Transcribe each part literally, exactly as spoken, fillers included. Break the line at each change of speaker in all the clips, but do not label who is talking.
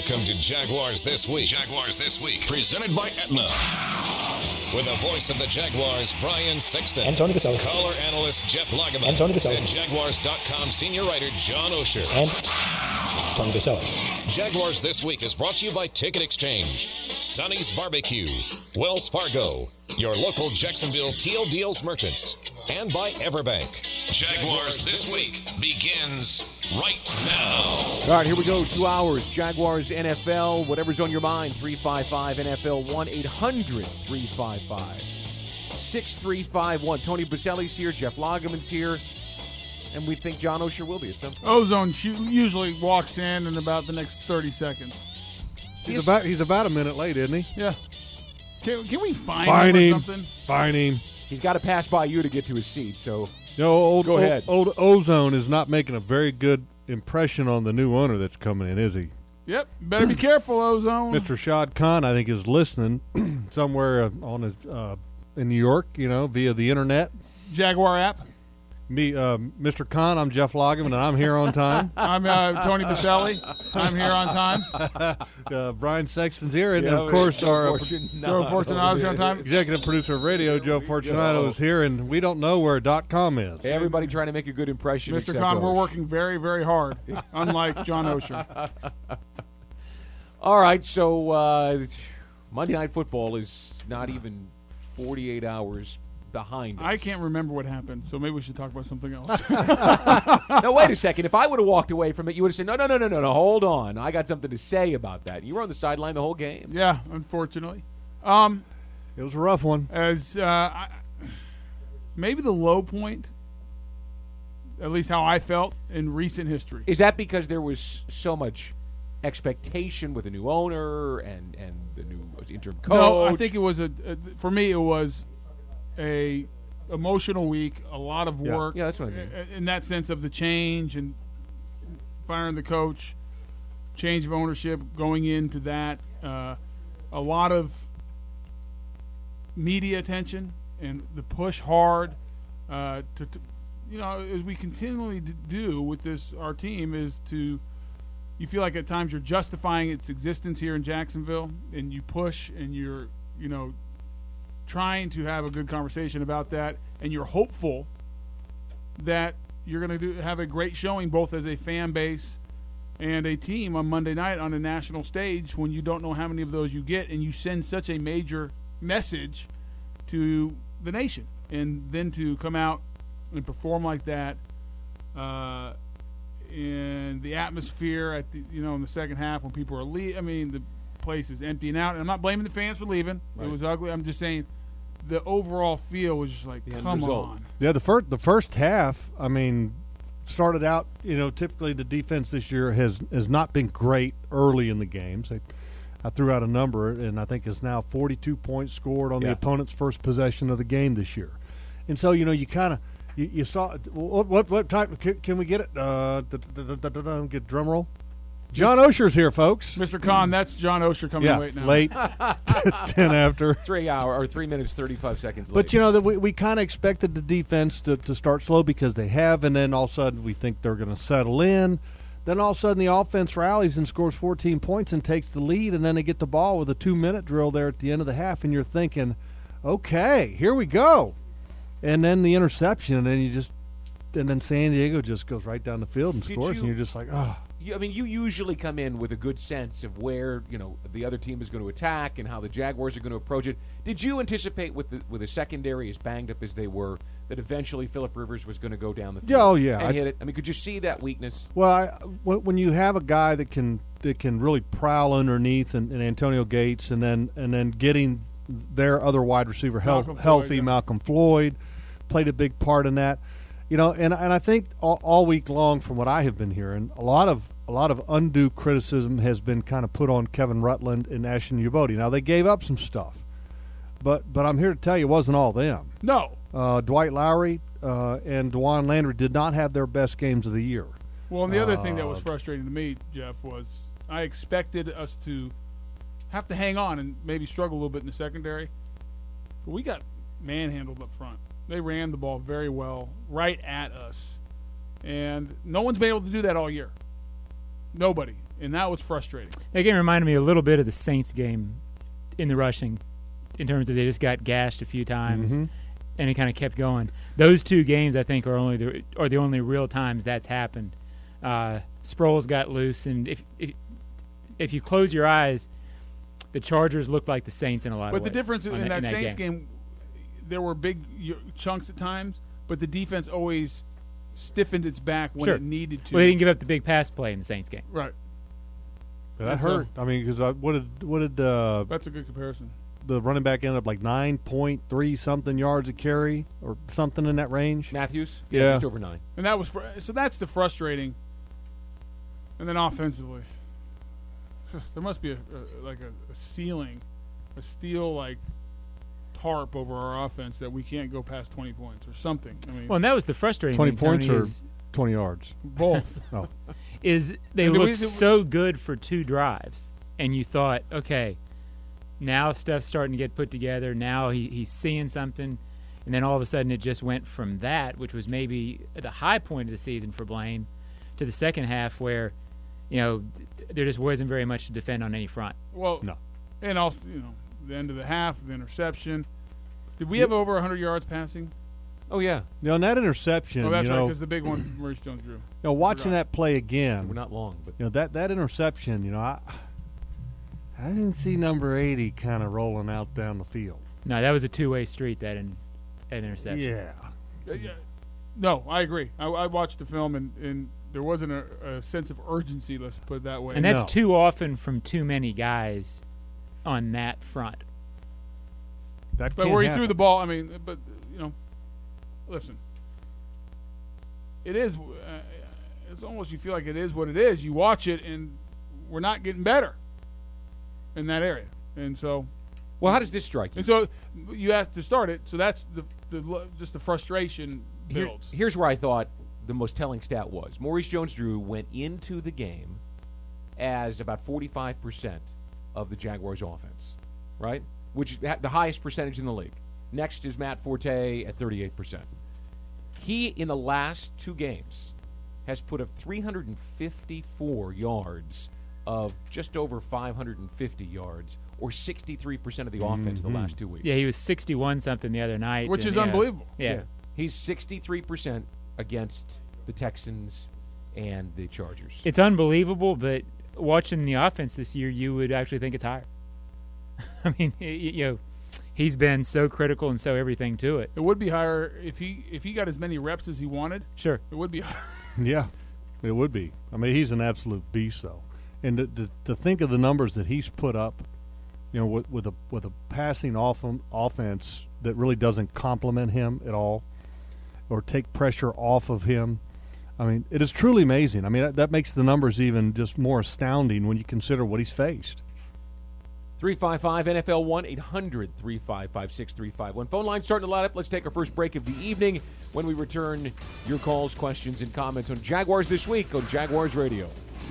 Welcome to Jaguars This Week. Jaguars This Week. Presented by Aetna. With the voice of the Jaguars, Brian Sexton.
And Tony Baselli.
Color analyst Jeff Lageman.
And Tony Baselli.
And Jaguars dot com senior writer John Osher.
And Tony Baselli.
Jaguars This Week is brought to you by Ticket Exchange, Sonny's Barbecue, Wells Fargo, your local Jacksonville Teal Deals merchants, and by Everbank. Jaguars This Week begins right now.
All right, here we go. Two hours. Jaguars, N F L, whatever's on your mind. three five five N F L, one eight hundred three five five six three five one. Tony Baselli's here. Jeff Lageman's here. And we think John Osher will be at some point.
Ozone usually walks in in about the next thirty seconds.
He's, he's about he's about a minute late, isn't he?
Yeah. Can, can we find
Fine
him
him.
or something?
Fine him.
He's got to pass by you to get to his seat, so
you know, old,
go
old,
ahead.
Old Ozone is not making a very good impression on the new owner that's coming in, is he?
Yep. Better be careful, Ozone.
Mister Shad Khan, I think, is listening somewhere on his uh, in New York, you know, via the internet.
Jaguar app.
Me, uh, Mister Khan, I'm Jeff Lageman, and I'm here on time.
I'm uh, Tony Baselli. I'm here on time.
uh, Brian Sexton's here, and
yeah,
of course
Joe
our
Fortunato.
Joe Fortunato's here on time.
executive producer of radio, Joe Fortunato, is here, and we don't know where .com is.
Hey, everybody trying to make a good impression.
Mister
except
Khan,
Osh.
we're working very, very hard, unlike John Osher.
All right, so uh, Monday Night Football is not even forty-eight hours behind us.
I can't remember what happened, so maybe we should talk about something else.
Now, wait a second. If I would have walked away from it, you would have said, no, no, no, no, no, no, hold on. I got something to say about that. You were on the sideline the whole game.
Yeah, unfortunately. Um,
It was a rough one.
as uh, I, maybe the low point, at least how I felt in recent history.
Is that because there was so much expectation with the new owner and, and the new interim coach?
No, I think it was a, a for me it was a emotional week, a lot of
Yeah.
work.
Yeah, that's what I mean.
in- In that sense of the change and firing the coach, change of ownership, going into that, uh, a lot of media attention and the push hard uh, to, to, you know, as we continually d- do with this, our team is to. You feel like at times you're justifying its existence here in Jacksonville, and you push and you're, you know, trying to have a good conversation about that, and you're hopeful that you're going to do have a great showing both as a fan base and a team on Monday night on a national stage when you don't know how many of those you get, and you send such a major message to the nation. And then to come out and perform like that, uh, and the atmosphere at the, you know, in the second half when people are leaving, I mean, the place is emptying out. And I'm not blaming the fans for leaving.
Right.
It was ugly. I'm just saying the overall feel was just like,
The end
come
result.
on.
Yeah, the first the first half, I mean, started out, you know, typically the defense this year has has not been great early in the games. They, I threw out a number, and I think it's now forty-two points scored on
Yeah.
the opponent's first possession of the game this year. And so, you know, you kind of you, you saw what what, what type can, can we get it? Uh, da, da, da, da, da, da, get drum roll. John Osher's here, folks.
Mister Khan, that's John Osher coming
Yeah,
late now.
late, ten after.
Three hour or three minutes, thirty-five seconds late.
But, you know, that we, we kind of expected the defense to, to start slow because they have, and then all of a sudden we think they're going to settle in. Then all of a sudden the offense rallies and scores fourteen points and takes the lead, and then they get the ball with a two-minute drill there at the end of the half, and you're thinking, okay, here we go. And then the interception, and then you just – and then San Diego just goes right down the field and
Did
scores,
you-
and you're just like, oh.
You, I mean, you usually come in with a good sense of where, you know, the other team is going to attack and how the Jaguars are going to approach it. Did you anticipate with the with the secondary as banged up as they were that eventually Phillip Rivers was going to go down the field
Yeah, oh, yeah.
and
I-
hit it? I mean, could you see that weakness?
Well, I, when when you have a guy that can that can really prowl underneath, and, and Antonio Gates, and then and then getting their other wide receiver health,
Malcolm Floyd,
healthy,
yeah.
Malcolm Floyd played a big part in that. You know, and and I think all, all week long, from what I have been hearing, a lot of a lot of undue criticism has been kind of put on Kevin Rutland and Ashton Yabodi. Now they gave up some stuff, but but I'm here to tell you, it wasn't all them.
No.
Uh, Dwight Lowry uh, and DeJuan Landry did not have their best games of the year.
Well, and the other thing that was
Uh,
frustrating to me, Jeff, was I expected us to have to hang on and maybe struggle a little bit in the secondary. But we got manhandled up front. They ran the ball very well right at us. And no one's been able to do that all year. Nobody. and that was frustrating.
That game reminded me a little bit of the Saints game in the rushing, in terms of they just got gashed a few times,
Mm-hmm.
and it kind of kept going. Those two games, I think, are only the are the only real times that's happened. Uh, Sproles got loose, and if, if if you close your eyes, the Chargers looked like the Saints in a lot
But
of
the
ways.
difference in
on
that,
that, in that
Saints
game.
game, there were big y- chunks at times, but the defense always stiffened its back when
Sure.
it needed to.
Well, they didn't give up the big pass play in the Saints game.
Right.
That
That's
hurt. I mean, because what did what did uh,
That's a good comparison.
the running back end up like nine point three something yards a carry or something in that range?
Matthews?
Yeah.
Just over nine.
And that was fr- so that's the frustrating. And then offensively, there must be a, a like a, a ceiling, a steel like tarp over our offense that we can't go past twenty points or something. I mean,
Well, and that was the frustrating
Twenty
thing,
points
Tony,
or
is,
twenty yards?
both.
Oh,
is they
And the
looked
reason-
so good for two drives, and you thought, okay, now stuff's starting to get put together. Now he, he's seeing something, and then all of a sudden it just went from that, which was maybe the high point of the season for Blaine, to the second half where, you know, there just wasn't very much to defend on any front.
Well,
No.
And also, you know, the end of the half, the interception. Did we have over one hundred yards passing?
Oh, yeah.
you know, and that interception.
Oh, that's
you
right,
know,
because the big one Maurice Jones-Drew.
you know, watching
Forgot.
that play again.
We're not long, but
You know that that interception. You know, I I didn't see number eighty kind of rolling out down the field.
No, that was a two-way street, that, in, that interception.
Yeah.
Uh, yeah. No, I agree. I, I watched the film, and, and there wasn't a, a sense of urgency, let's put it that way.
And that's
No.
too often from too many guys on that front.
That
But
can't
where he
happen.
threw the ball, I mean, but, you know, listen. It is, uh, it's almost, you feel like it is what it is. You watch it, and we're not getting better in that area. And so,
well, how does this strike you?
and so you have to start it. So that's the, the just the frustration
Here-
builds.
here's where I thought the most telling stat was. Maurice Jones-Drew went into the game as about forty-five percent of the Jaguars' offense, right? Which is the highest percentage in the league. Next is Matt Forte at thirty-eight percent. He, in the last two games, has put up three hundred fifty-four yards of just over five hundred fifty yards, or sixty-three percent of the offense the last two weeks.
Yeah, he was sixty-one something the other night.
Which
and-
is
yeah.
unbelievable.
Yeah.
He's sixty-three percent against the Texans and the Chargers.
It's unbelievable, but watching the offense this year, you would actually think it's higher. I mean, y- y- you know, he's been so critical and so everything to it.
It would be higher if he if he got as many reps as he wanted.
Sure.
It would be higher.
Yeah, it would be. I mean, he's an absolute beast, though. And to, to, to think of the numbers that he's put up, you know, with, with a with a passing off offense that really doesn't complement him at all, or take pressure off of him. I mean, it is truly amazing. I mean, that, that makes the numbers even just more astounding when you consider what he's faced.
three five five N F L one eight hundred three five five six three five one. Phone line starting to light up. Let's take our first break of the evening. When we return, your calls, questions, and comments on Jaguars this week on Jaguars Radio.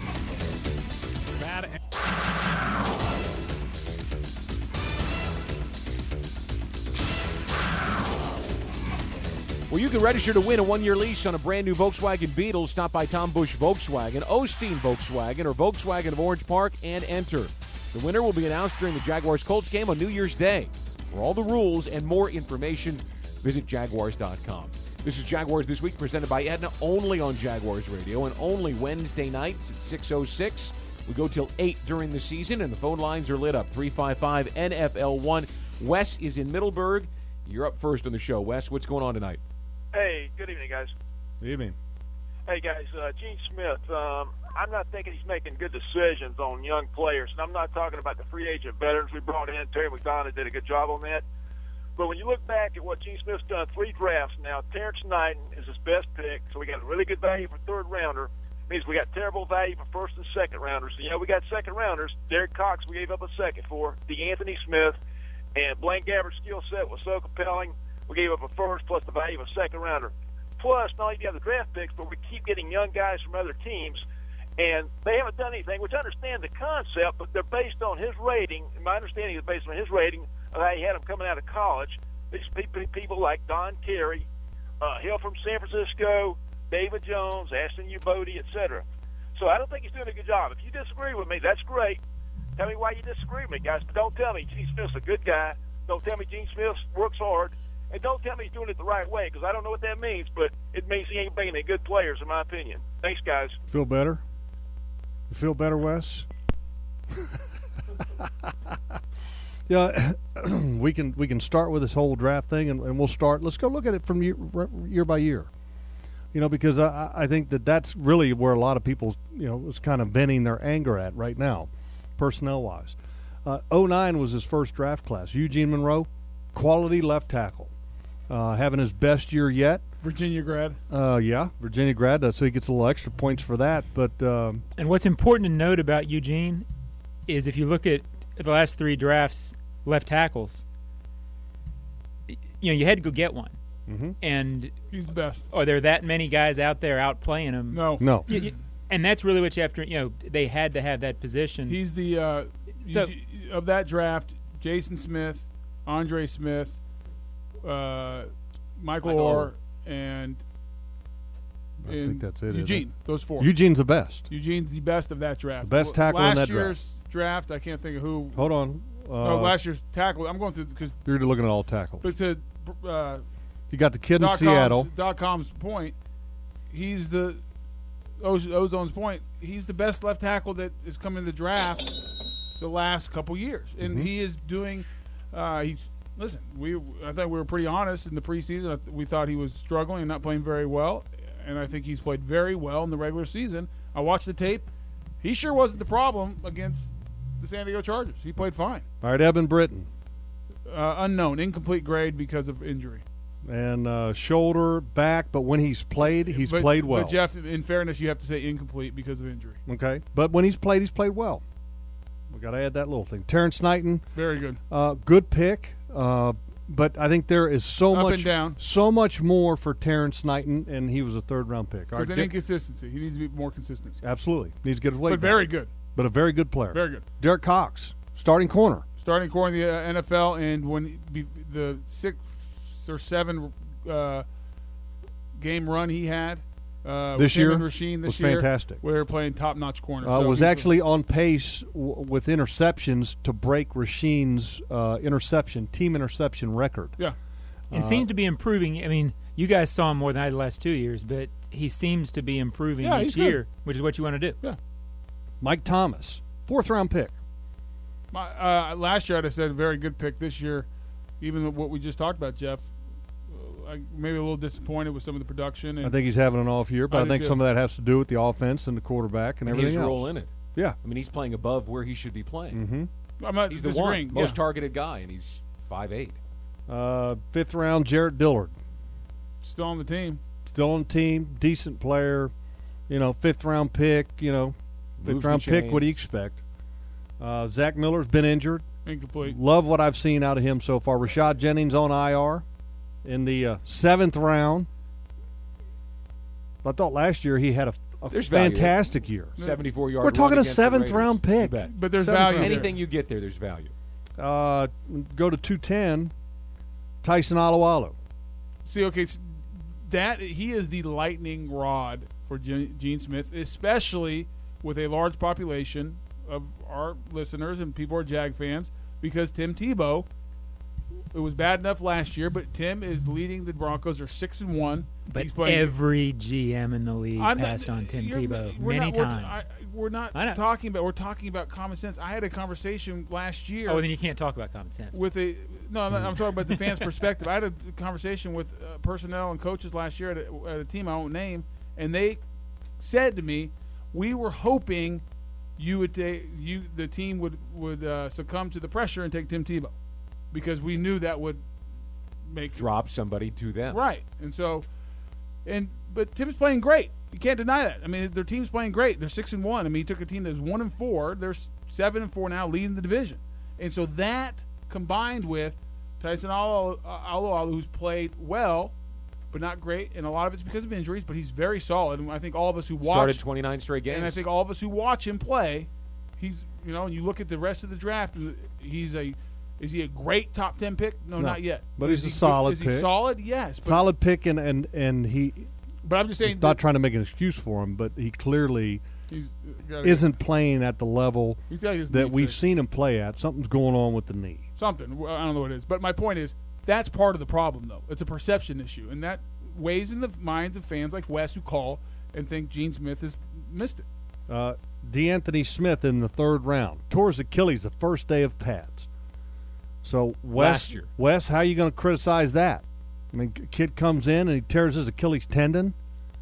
Well, you can register to win a one-year lease on a brand-new Volkswagen Beetle. Stop by Tom Busch Volkswagen, Osteen Volkswagen, or Volkswagen of Orange Park and enter. The winner will be announced during the Jaguars-Colts game on New Year's Day. For all the rules and more information, visit Jaguars dot com. This is Jaguars This Week, presented by Aetna, only on Jaguars Radio, and only Wednesday nights at six oh six. We go till eight during the season, and the phone lines are lit up. three five five N F L one. Wes is in Middleburg. You're up first on the show. Wes, what's going on tonight?
Hey, good evening, guys.
Good evening.
Hey, guys, uh, Gene Smith, um, I'm not thinking he's making good decisions on young players, and I'm not talking about the free agent veterans we brought in. Terry McDonough did a good job on that. But when you look back at what Gene Smith's done, three drafts now, Terrence Knighton is his best pick, so we got a really good value for third rounder. Means we got terrible value for first and second rounders. So, you know, we got second rounders. Derek Cox we gave up a second for. DeAnthony Smith, and Blaine Gabbert's skill set was so compelling, we gave up a first plus the value of a second rounder. Plus, not only do you have the draft picks, but we keep getting young guys from other teams, and they haven't done anything, which I understand the concept, but they're based on his rating, and my understanding is based on his rating of how he had him coming out of college. These people, people like Don Carey, uh, Hill from San Francisco, David Jones, Ashton Ubodi, et cetera. So I don't think he's doing a good job. If you disagree with me, that's great. Tell me why you disagree with me, guys. But don't tell me Gene Smith's a good guy. Don't tell me Gene Smith works hard. And don't tell me he's doing it the right way, because I don't know what that means, but it means he ain't bringing any good players, in my opinion. Thanks, guys.
Feel better? You feel better, Wes? Yeah, we can we can start with this whole draft thing, and, and we'll start. Let's go look at it from year, year by year. You know, because I, I think that that's really where a lot of people, you know, is kind of venting their anger at right now, personnel-wise. Uh, oh nine was his first draft class. Eugene Monroe, quality left tackle. Uh, having his best year yet.
Virginia grad.
Uh, yeah, Virginia grad, uh, so he gets a little extra points for that. But um,
And what's important to note about Eugene is if you look at the last three drafts, left tackles, you know, you had to go get one.
mm-hmm.
And
He's the best.
are there that many guys out there outplaying him?
No.
no.
You- you- and that's really what you have to, you know, they had to have that position.
He's the uh,
So-
you- of that draft. Jason Smith, Andre Smith, uh, Michael,
Michael
Orr,
Orr.
and,
I
and
think that's it, isn't
Eugene. Those four.
Eugene's the best.
Eugene's the best of that draft.
The best tackle in
last
that
year's draft. I can't think of who.
Hold on. Uh,
no, last year's tackle. I'm going through because,
you're looking at all tackles.
but to uh,
You got the kid in
Doc
Seattle.
Com's, Doc Com's point, he's the Oz- Ozone's point. He's the best left tackle that has come in the draft the last couple years, and
Mm-hmm.
he is doing. Uh, he's listen. We I think we were pretty honest in the preseason. We thought he was struggling and not playing very well, and I think he's played very well in the regular season. I watched the tape. He sure wasn't the problem against the San Diego Chargers. He played fine.
All right, Evan Britton.
Uh, unknown, incomplete grade because of injury.
And uh, shoulder, back, but when he's played, he's
but,
played well.
But Jeff, in fairness, you have to say incomplete because of injury.
Okay, but when he's played, he's played well. We got to add that little thing. Terrence Knighton,
Very good.
uh, good pick, uh, but I think there is so
Up
much,
and down.
so much more for Terrence Knighton, and he was a third round pick. All
Because
right,
an
Dick-
inconsistency. He needs to be more consistent.
absolutely needs to get his weight
But
back.
very good.
but a very good player.
Very good.
Derek Cox, starting corner.
Starting corner in the uh, N F L, and when be, the six or seven uh, game run he had uh,
This
with him
year
and Rasheen this
was
year,
fantastic.
we were playing top-notch corner.
Uh,
So
was
he's a-
actually on pace w- with interceptions to break Rasheen's uh, interception team interception record.
yeah.
and seems to be improving. I mean, you guys saw him more than I did the last two years, but he seems to be improving
Yeah,
each
he's good.
year, which is what you want to do.
Yeah.
Mike Thomas, fourth round pick.
My, uh, last year I'd have said very good pick. This year, even what we just talked about, Jeff, uh, I, maybe a little disappointed with some of the production. And
I think he's having an off year, but
I
I,
do
think
too.
some of that has to do with the offense and the quarterback and,
And
everything
his
else.
role in it.
Yeah.
I mean, he's playing above where he should be playing.
Mm-hmm.
I'm not
He's the
disagreeing.
one most
yeah.
targeted guy, and he's five eight.
Uh, fifth round, Jarrett Dillard,
Still on the team.
still on the team, decent player. You know, fifth round pick. You know, fifth
Moves the
round pick. What do you
chains.
expect? Uh, Zach Miller's been injured.
Incomplete.
Love what I've seen out of him so far. Rashad Jennings on I R in the uh, seventh round. I thought last year he had a, a
There's value.
fantastic year.
seventy-four yard.
We're talking
run
a
against the
seventh
Raiders.
round
You
pick.
bet.
But there's
Seventh
value
round.
there.
Anything you get there, there's value.
Uh, go to two ten. Tyson Alualu.
See, okay, s- that he is the lightning rod for Gene, Gene Smith, especially with a large population of our listeners and people who are Jag fans, because Tim Tebow. It was bad enough last year, but Tim is leading the Broncos. They're six and one.
But
He's playing.
every G M in the league
I'm not-
passed on Tim
you're-
Tebow
we're
many
not, we're-
times.
I, we're not
I know.
talking about. We're talking about common sense. I had a conversation last year.
oh, then you can't talk about common sense.
with a no, I'm, not- I'm talking about the fans' perspective. I had a conversation with uh, personnel and coaches last year at a, at a team I won't name, and they said to me, "We were hoping you would take you the team would would uh, succumb to the pressure and take Tim Tebow, because we knew that would make
Drop somebody to them.
right." And so, and but Tim's playing great. You can't deny that. I mean, their team's playing great. They're six and one. I mean, he took a team that was one and four. They're s- seven and four now, leading the division. And so that combined with Tyson Alu- Alualu, who's played well, but not great, and a lot of it's because of injuries. But he's very solid. And I think all of us who watch
Started twenty-nine straight games.
and I think all of us who watch him play, he's you know, and you look at the rest of the draft, and he's a is he a great top ten pick? No,
No.
not yet.
But he's
is
a
he good-
solid
Is he
pick.
solid? Yes. But,
Solid pick, and, and, and he
but I'm just saying.
not
that-
trying to make an excuse for him, but he clearly
He's gotta
isn't playing at the level
he's gotta get his knee
that we've
fixed.
seen him play at. Something's going on with the knee.
Something. Well, I don't know what it is. But my point is, that's part of the problem, though. It's a perception issue. And that weighs in the minds of fans like Wes who call and think Gene Smith has missed it.
Uh, DeAnthony Smith in the third round tore his Achilles the first day of pads. So Wes,
Last year.
Wes, how are you going to criticize that? I mean, a kid comes in and he tears his Achilles tendon,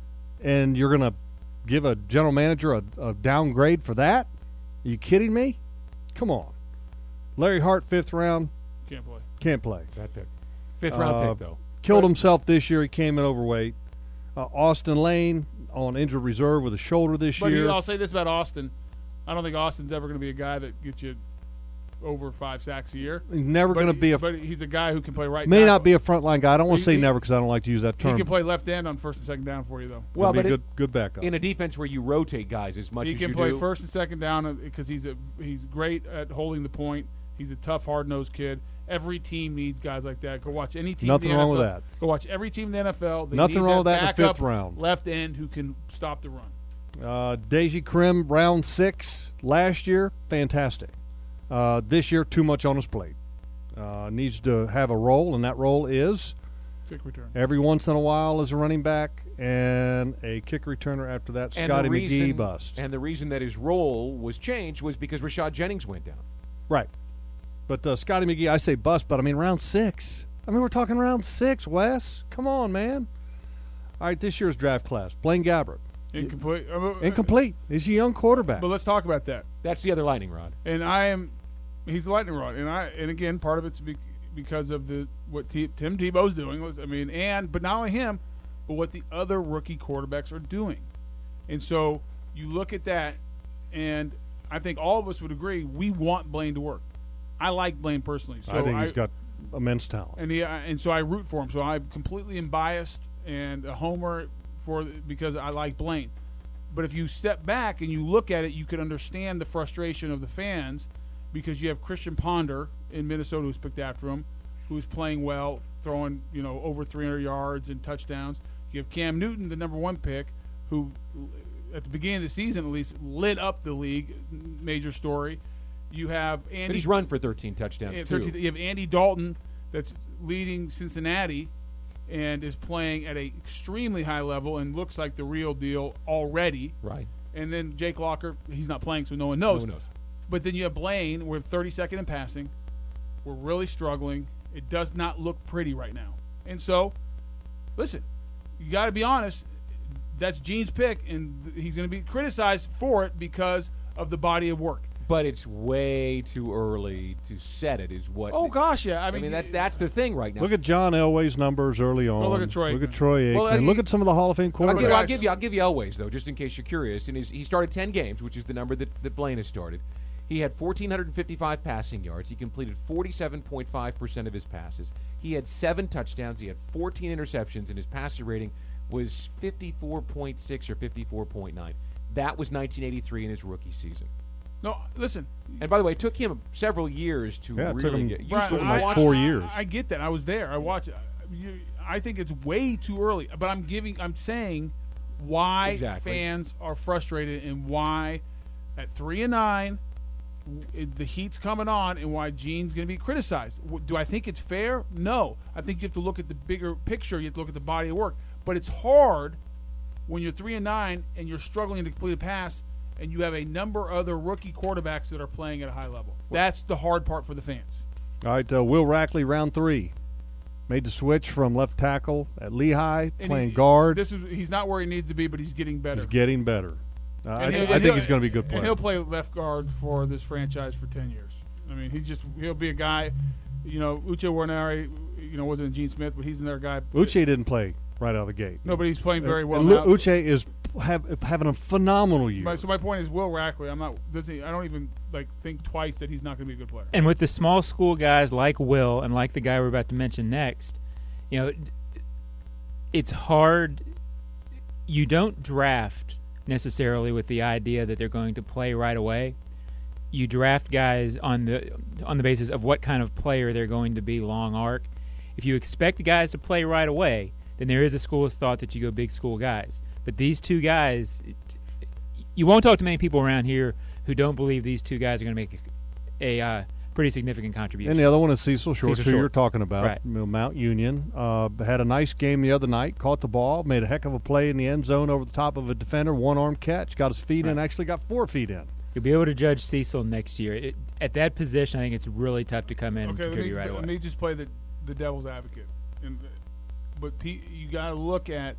and you're going to give a general manager a, a downgrade for that? Are you kidding me? Come on. Larry Hart, fifth round,
Can't play.
can't play.
Bad pick. Fifth round
Uh,
pick, though.
Killed
But-
himself this year. He came in overweight. Uh, Austin Lane on injured reserve with a shoulder this
But
year.
he, I'll say this about Austin. I don't think Austin's ever going to be a guy that gets you over five sacks a year.
He's never
But
going to
he-
be a
But he's a guy who can play right
may
tackle.
not be a frontline guy. I don't want
He-
to say
he-
never because I don't like to use that
He
term.
can play left end on first and second down for you, though.
Well,
He'll
but
be a
it-
good, good backup.
in a defense where you rotate guys as much
He
as
can
you
play
do.
first and second down because he's a he's great at holding the point. He's a tough, hard-nosed kid. Every team needs guys like that. Go watch any team.
Nothing
in the
wrong with
N F L.
that.
Go watch every team in the N F L. They
Nothing
need
wrong with that in the
backup
fifth round.
left end who can stop the run.
Uh, Deji Krim, round six last year, fantastic. Uh, this year, too much on his plate. Uh, needs to have a role, and that role is
Kick return.
every once in a while as a running back and a kick returner after that.
And
Scotty
the reason,
McGee bust.
And the reason that his role was changed was because Rashad Jennings went down.
Right. But uh, Scotty McGee, I say bust, but I mean round six. I mean, we're talking round six, Wes. Come on, man. All right, this year's draft class. Blaine Gabbert.
Incomplete. Uh,
Incomplete. He's a young quarterback.
But let's talk about that.
That's the other lightning rod.
And I am, he's the lightning rod, and I and again part of it's be, because of the what T, Tim Tebow's doing. I mean, and but not only him, but what the other rookie quarterbacks are doing. And so you look at that, and I think all of us would agree we want Blaine to work. I like Blaine personally, so
I think he's got immense talent.
and he, and so I root for him. So I'm completely unbiased and a homer for because I like Blaine. But if you step back and you look at it, you could understand the frustration of the fans because you have Christian Ponder in Minnesota who's picked after him, who's playing well, throwing you know over three hundred yards and touchdowns. You have Cam Newton, the number one pick, who at the beginning of the season at least lit up the league. Major story. You have Andy.
But he's run for thirteen touchdowns,
Yeah,
too.
thirteen You have Andy Dalton that's leading Cincinnati and is playing at an extremely high level and looks like the real deal already.
Right.
And then Jake Locker, he's not playing, so no one knows.
No one knows.
But then you have Blaine. We're thirty-second in passing. We're really struggling. It does not look pretty right now. And so, listen, you got to be honest. That's Gene's pick, and th- he's going to be criticized for it because of the body of work.
But it's way too early to set it, is what.
Oh, gosh, yeah. I
I
mean,
mean, that, that's the thing right now.
Look at John Elway's numbers early on.
look at Troy
Look at
Aikman.
Troy Aikman.
Well, I mean,
look at some of the Hall of Fame
I'll
quarterbacks.
give, I'll give you. I'll give you Elway's though, just in case you're curious. And his, he started ten games, which is the number that, that Blaine has started. He had one thousand four hundred fifty-five passing yards. He completed forty-seven point five percent of his passes. He had seven touchdowns. He had fourteen interceptions, and his passer rating was fifty-four point six or fifty-four point nine. That was nineteen eighty-three in his rookie season.
no, listen.
And by the way, it took him several years to
Yeah, it took
really
him
get. You
Brian,
saw
something
him
like
watch-
four
I,
years.
I get that. I was there. I watched. You, I think it's way too early. But I'm giving. I'm saying why
Exactly.
fans are frustrated and why at three and nine it, the heat's coming on and why Gene's going to be criticized. W- Do I think it's fair? No. I think you have to look at the bigger picture. You have to look at the body of work. But it's hard when you're three and nine and you're struggling to complete a pass, and you have a number of other rookie quarterbacks that are playing at a high level. That's the hard part for the fans.
All right, uh, Will Rackley, round three. Made the switch from left tackle at Lehigh,
And
playing
he-
guard.
This is he's not where he needs to be, but he's getting better.
He's getting better. Uh, I,
And he'll-
I
and
think
he'll-
he's going to be a good
And
player.
he'll play left guard for this franchise for ten years. I mean, he just he'll be a guy. You know, Uche Warnari, you know, wasn't Gene Smith, but he's another guy.
Uche didn't play right out of the gate.
No, but he's playing very well
And
now.
Lu- Uche is have, having a phenomenal year.
My- so my point is, Will Rackley. I'm not. Doesn't he, I don't even like think twice that he's not going to be a good player.
And with the small school guys like Will and like the guy we're about to mention next, you know, it's hard. You don't draft necessarily with the idea that they're going to play right away. You draft guys on the on the basis of what kind of player they're going to be long arc. If you expect guys to play right away, then there is a school of thought that you go big school guys. But these two guys, you won't talk to many people around here who don't believe these two guys are going to make a, a uh, pretty significant contribution.
And the other one is Cecil Shorts,
Cecil
who you're
Shorts.
talking about,
Right.
you know, Mount Union. Uh, had a nice game the other night, caught the ball, made a heck of a play in the end zone over the top of a defender, one-arm catch, got his feet in,
Right.
actually got four feet in.
You'll be able to judge Cecil next year. It, at that position, I think it's really tough to come in
Okay,
and
let me,
contribute right away.
let me just play the, the devil's advocate. And, but P, you got to look at,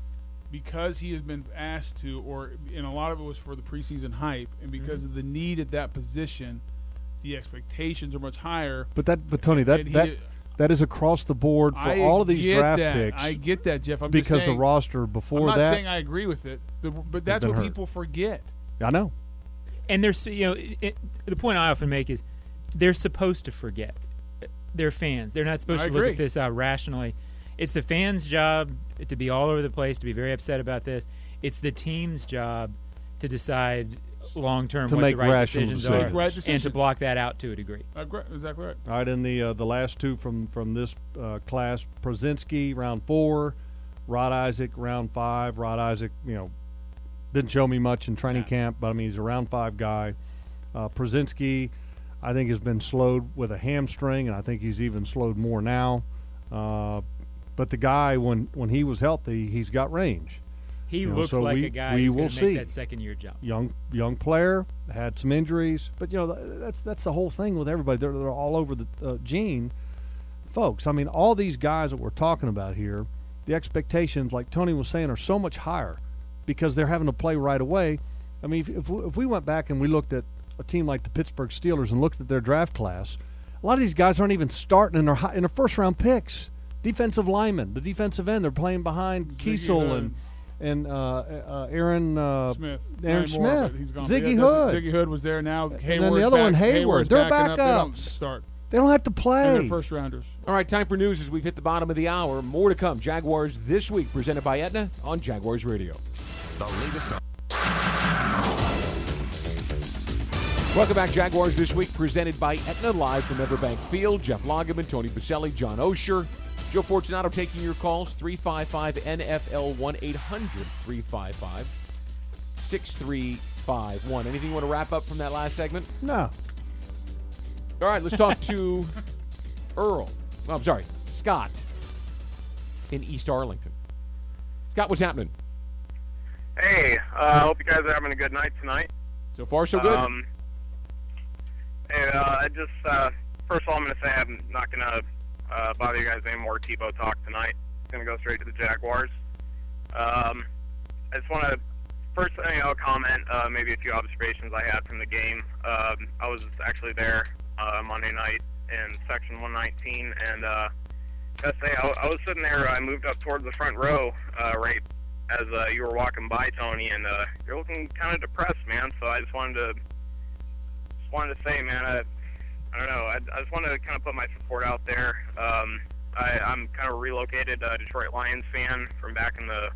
because he has been asked to, or and a lot of it was for the preseason hype, and because
Mm-hmm.
of the need at that position, the expectations are much higher.
But that, but Tony, that
And he-
that that is across the board for
I
all of these
get
draft
that.
picks.
I get that, Jeff. I'm
because
just saying,
the roster before
I'm not
that,
saying I agree with it, the, but that's
been
what
hurt.
people forget.
I know.
And there's, you know, it, it, the point I often make is they're supposed to forget. They're fans. They're not supposed
I
to look
agree.
at this uh, rationally. It's the fans' job to be all over the place, to be very upset about this. It's the team's job to decide long term
To
what
make
the right
rational
decisions
decisions.
are,
Make right
and to
decisions.
block that out to a degree.
Agree- Exactly right.
All right, in the uh, the last two from from this uh, class, Przinski round four, Rod Isaac round five. Rod Isaac, you know, didn't show me much in training camp, but I mean he's a round five guy. Uh, Przinski, I think, has been slowed with a hamstring, and I think he's even slowed more now. Uh, but the guy, when when he was healthy, he's got range.
He
You know,
looks
so
like
we-
a guy
we
who's
will
going to make
see.
that second year jump.
Young young player, had some injuries, but you know th- that's that's the whole thing with everybody. They're, they're all over the uh, gene, folks. I mean, all these guys that we're talking about here, the expectations, like Tony was saying, are so much higher because they're having to play right away. I mean, if if we, if we went back and we looked at a team like the Pittsburgh Steelers and looked at their draft class, a lot of these guys aren't even starting in their high, in their first round picks. Defensive linemen, the defensive end, they're playing behind
Ziggy
Kiesel
Hood.
and and uh, uh, Aaron uh,
Smith.
Aaron
Ryan Moore,
Smith,
but he's gone.
Ziggy
Yeah, that's-
Hood.
Ziggy Hood was there now.
then
Hayward's
the other
back,
one, Hayward.
Hayward's
They're
backing up. They don't
backups.
start.
They don't have to
And
play.
they're first rounders.
All right, time for news as we've hit the bottom of the hour. More to come. Jaguars This Week, presented by Aetna on Jaguars Radio.
The latest.
Welcome back, Jaguars This Week, presented by Aetna, live from Everbank Field. Jeff Lageman, Tony Baselli, John Osher, Joe Fortunato taking your calls, three five five N F L, one eight hundred three five five six three five one. Anything you want to wrap up from that last segment?
No.
All right, let's talk to Earl. Oh, I'm sorry, Scott in East Arlington. Scott, what's happening?
Hey, I uh, hope you guys are having a good night tonight.
So far, so good.
Um, hey, uh, I just, uh, first of all, I'm going to say I'm not going to uh, bother you guys anymore Tebow talk tonight. I'm going to go straight to the Jaguars. Um, I just want to, first, you know, comment, uh, maybe a few observations I had from the game. Um, I was actually there uh, Monday night in Section one nineteen, and uh, I gotta say, I, I was sitting there, I moved up towards the front row, uh, right as uh, you were walking by, Tony, and uh, you're looking kind of depressed, man. So I just wanted to, just wanted to say, man, I, I don't know, I, I just wanted to kind of put my support out there. Um, I, I'm kind of a relocated uh, Detroit Lions fan from back in the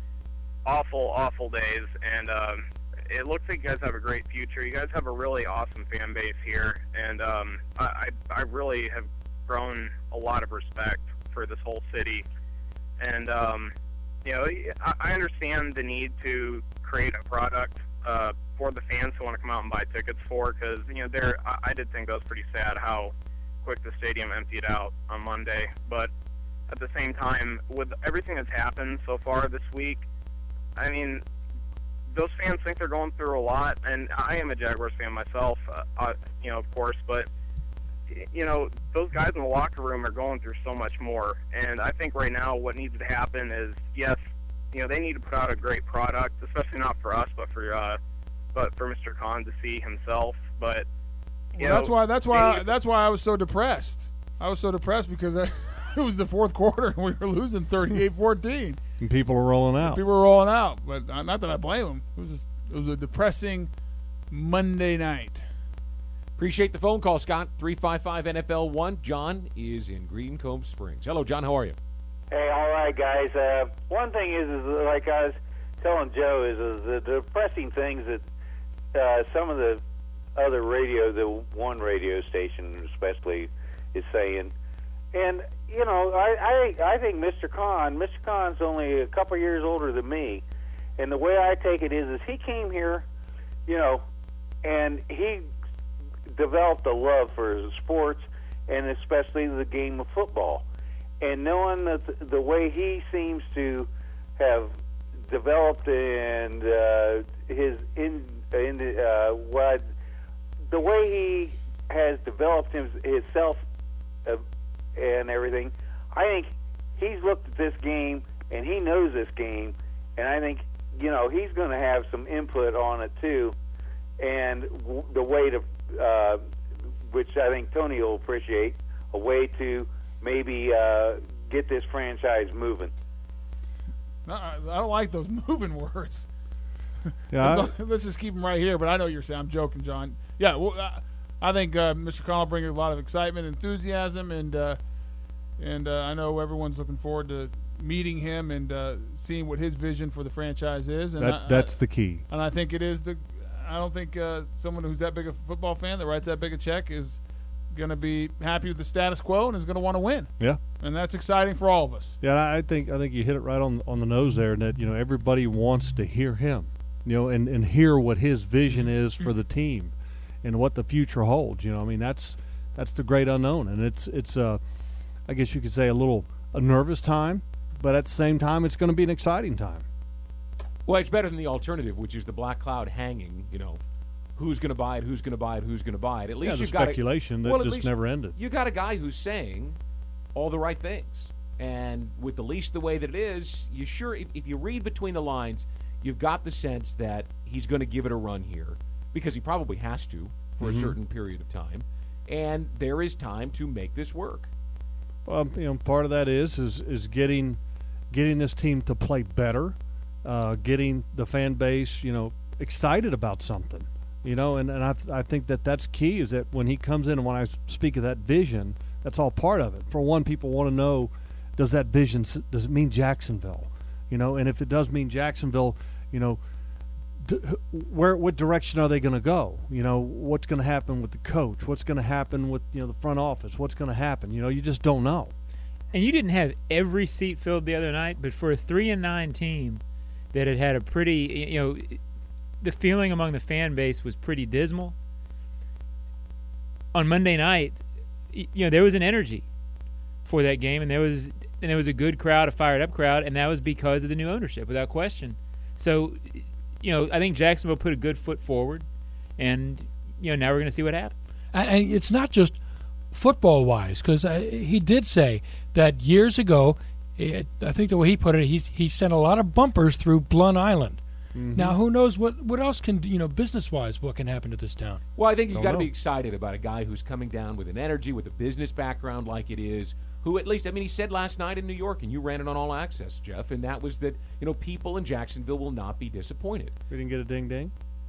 awful, awful days, and um, it looks like you guys have a great future. You guys have a really awesome fan base here, and um, I, I, I really have grown a lot of respect for this whole city, and um, you know, I, I understand the need to create a product uh, for the fans who want to come out and buy tickets for, because you know, there I, I did think that was pretty sad how quick the stadium emptied out on Monday, but at the same time, with everything that's happened so far this week, I mean, those fans think they're going through a lot, and I am a Jaguars fan myself, uh, uh, you know, of course, but, you know, those guys in the locker room are going through so much more, and I think right now what needs to happen is, yes, you know, they need to put out a great product, especially not for us, but for uh, but for Mister Khan to see himself, but, you
Well,
know,
that's why. That's
they
why.
need-
That's why I was so depressed. I was so depressed because I, it was the fourth quarter and we were losing thirty-eight fourteen.
And people are rolling out.
People were rolling out, but uh, not that I blame them. It was just, it was a depressing Monday night.
Appreciate the phone call, Scott. three five five N F L one. John is in Green Cove Springs. Hello, John. How are you?
Hey, all right, guys. Uh, one thing is, is like I was telling Joe, is, is the depressing things that uh, some of the other radio, the one radio station especially, is saying. And, you know, I, I, I think Mister Khan, Mister Khan's only a couple years older than me, and the way I take it is, is he came here you know, and he developed a love for sports and especially the game of football. And knowing that the way he seems to have developed and uh, his in, in uh, what the way he has developed his, himself uh, and everything, I think he's looked at this game and he knows this game, and I think, you know, he's going to have some input on it too, and w- the way to, uh, which I think Tony will appreciate, a way to maybe uh, get this franchise moving.
No, I I don't like those moving words.
Yeah,
let's, let's just keep them right here. But I know you're saying, I'm joking, John. Yeah, well, I, I think uh, Mister Collin brings a lot of excitement, enthusiasm, and uh, and uh, I know everyone's looking forward to meeting him and uh, seeing what his vision for the franchise is. And
that,
I,
that's
I,
the key.
And I think it is the. I don't think uh, someone who's that big a football fan that writes that big a check is going to be happy with the status quo and is going to want to win.
Yeah,
and that's exciting for all of us.
Yeah, I think I think you hit it right on on the nose there. That, you know, everybody wants to hear him, you know, and, and hear what his vision is for the team, and what the future holds. You know, I mean, that's that's the great unknown, and it's it's uh, I guess you could say a little a nervous time, but at the same time, it's going to be an exciting time.
Well, it's better than the alternative, which is the black cloud hanging. You know, who's going to buy it? Who's going to buy it? Who's going to buy it? At least
yeah, the
you've got
speculation
a,
that
well, at
just
least
never ended.
You got a guy who's saying all the right things, and with the lease the way that it is, you sure if, if you read between the lines, you've got the sense that he's going to give it a run here because he probably has to for
mm-hmm.
a certain period of time, and there is time to make this work.
Well, you know, part of that is is is getting getting this team to play better, uh, getting the fan base, you know, excited about something, you know, and, and I th- I think that that's key. Is that when he comes in and when I speak of that vision, that's all part of it. For one, people want to know, does that vision does it mean Jacksonville, you know, and if it does mean Jacksonville, you know, d- where what direction are they going to go? You know, what's going to happen with the coach? What's going to happen with, you know, the front office? What's going to happen? You know, you just don't know.
And you didn't have every seat filled the other night, but for a three and nine team that had had a pretty, you know, the feeling among the fan base was pretty dismal. On Monday night, you know, there was an energy for that game, and there was and there was a good crowd, a fired up crowd, and that was because of the new ownership, without question. So, you know, I think Jacksonville put a good foot forward, and, you know, now we're going to see what happens.
And it's not just football-wise, because he did say that years ago, it, I think the way he put it, he, he sent a lot of bumpers through Blunt Island. Mm-hmm. Now, who knows what, what else can, you know, business-wise, what can happen to this town?
Well, I think you've
Don't
got to
know.
be excited about a guy who's coming down with an energy, with a business background like it is, who at least, I mean, he said last night in New York, and you ran it on All Access, Jeff, and that was that, you know, people in Jacksonville will not be disappointed.
We didn't get a ding-ding.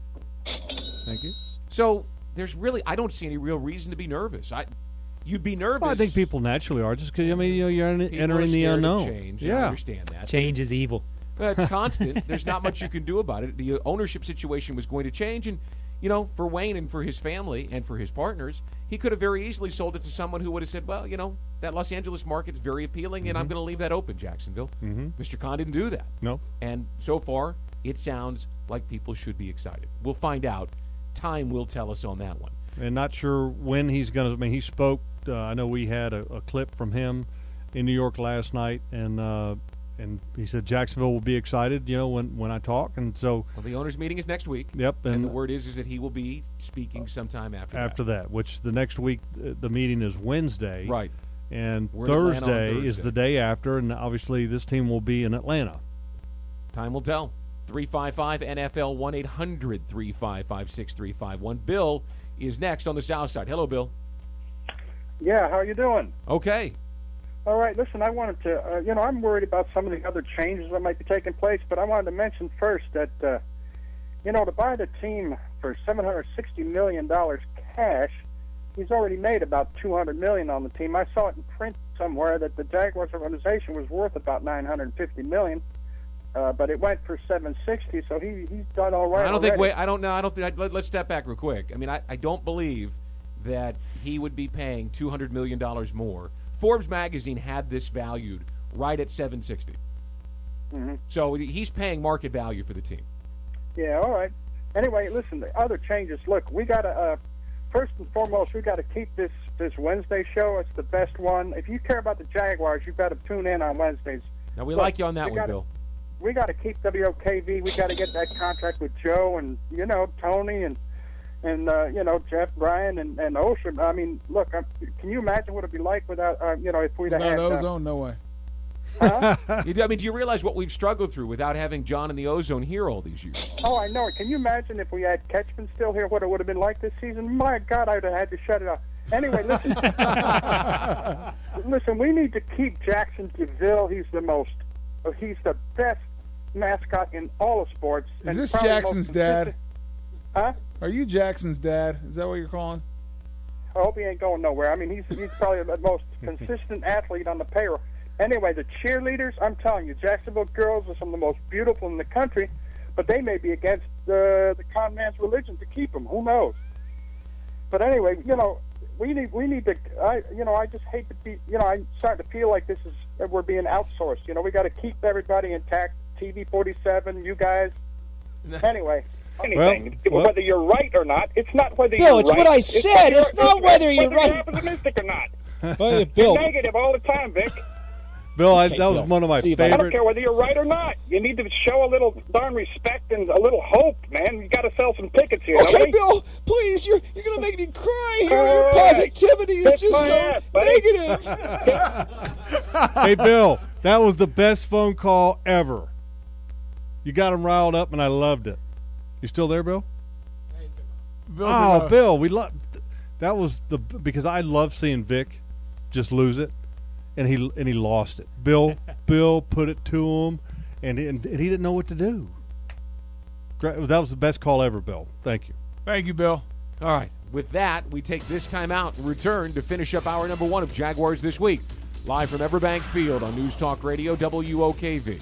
Thank you.
So there's really, I don't see any real reason to be nervous. I, You'd be nervous.
Well, I think people naturally are, just because, I mean, you know, you're
People
entering
are
the
scared of
unknown.
change.
Yeah.
I understand that.
Change is evil.
Well, it's constant. There's not much you can do about it. The ownership situation was going to change, and, you know, for Wayne and for his family and for his partners, he could have very easily sold it to someone who would have said, well, you know, that Los Angeles market is very appealing, and
Mm-hmm.
I'm going to leave that open, Jacksonville.
Mm-hmm.
Mister Khan didn't do that.
No.
And so far, it sounds like people should be excited. We'll find out. Time will tell us on that one.
And not sure when he's going to, I mean, he spoke, uh, I know we had a, a clip from him in New York last night, and uh, and he said Jacksonville will be excited, you know, when, when I talk. And so.
Well, the owners' meeting is next week.
Yep.
And,
And,
the word is is that he will be speaking sometime after,
after
that.
that, which the next week, uh, the meeting is Wednesday.
Right.
And
We're in Atlanta on
Thursday is
Thursday.
the day after, and obviously this team will be in Atlanta.
Time will tell. three five five N F L, one eight hundred three five five six three five one. Bill is next on the South Side. Hello, Bill.
Yeah, how you doing?
Okay.
All right, listen, I wanted to, uh, you know, I'm worried about some of the other changes that might be taking place, but I wanted to mention first that, uh, you know, to buy the team for seven hundred sixty million dollars cash, he's already made about two hundred million dollars on the team. I saw it in print somewhere that the Jaguars organization was worth about nine hundred fifty million dollars, uh, but it went for seven hundred sixty, so he he's done all right.
I don't think.
already.
Wait, I don't know. I don't think. I, let, let's step back real quick. I mean, I, I don't believe that he would be paying two hundred million dollars more. Forbes magazine had this valued right at seven sixty.
Mm-hmm.
So he's paying market value for the team.
Yeah, all right. anyway, listen, the other changes. Look, we got to, uh, first and foremost, we got to keep this, this Wednesday show. It's the best one. If you care about the Jaguars, you've got to tune in on Wednesdays.
Now, we
Look,
like you on that
we
one,
gotta,
Bill.
We got to keep W O K V. We got to get that contract with Joe and, you know, Tony and, and uh, you know, Jeff, Brian, and, and Ocean. I mean, look, I'm, can you imagine what it'd be like without, uh, you know, if we'd have
Without
had...
Ozone, no way.
Huh?
You do- I mean, do you realize what we've struggled through without having John and the Ozone here all these years?
Oh, I know it. Can you imagine if we had Ketchman still here, what it would have been like this season? My God, I would have had to shut it off. Anyway, listen. Listen, we need to keep Jackson DeVille. He's the most, uh, he's the best mascot in all of sports.
Is
and
this
probably the most
Jackson's dad?
consistent- Huh?
Are you Jackson's dad? Is that what you're calling?
I hope he ain't going nowhere. I mean, he's he's probably the most consistent athlete on the payroll. Anyway, the cheerleaders, I'm telling you, Jacksonville girls are some of the most beautiful in the country, but they may be against uh, the con man's religion to keep them. Who knows? But anyway, you know, we need we need to. I you know I just hate to be. You know, I'm starting to feel like this is that we're being outsourced. You know, we got to keep everybody intact. T V forty-seven, you guys. Anyway.
Anything, well, whether you're right or not, it's not whether
Bill,
you're
it's
right.
what I said.
It's,
It's not whether you're
whether
right.
You're optimistic or not.
Well,
You're
Bill,
negative all the time, Vic.
Bill, I,
Okay,
that was
Bill.
one of my
See if I-
I don't
favorite.
care whether you're right or not. You need to show a little darn respect and a little hope, man. You got to sell some tickets here.
okay,
don't we?
Bill, please, you're you're gonna make me cry here.
All
Your
right.
positivity is
Kiss
just
my
so
ass, buddy.
negative.
Hey, Bill, that was the best phone call ever. You got him riled up, and I loved it. You still there, Bill?
Bill,
Oh,
uh,
Bill, we love that was the because I love seeing Vic just lose it, and he and he lost it. Bill, Bill put it to him, and and, and he didn't know what to do. Great, that was the best call ever, Bill. Thank you.
Thank you, Bill.
All right. With that, we take this time out and return to finish up hour number one of Jaguars This Week. Live from Everbank Field on News Talk Radio, W O K V.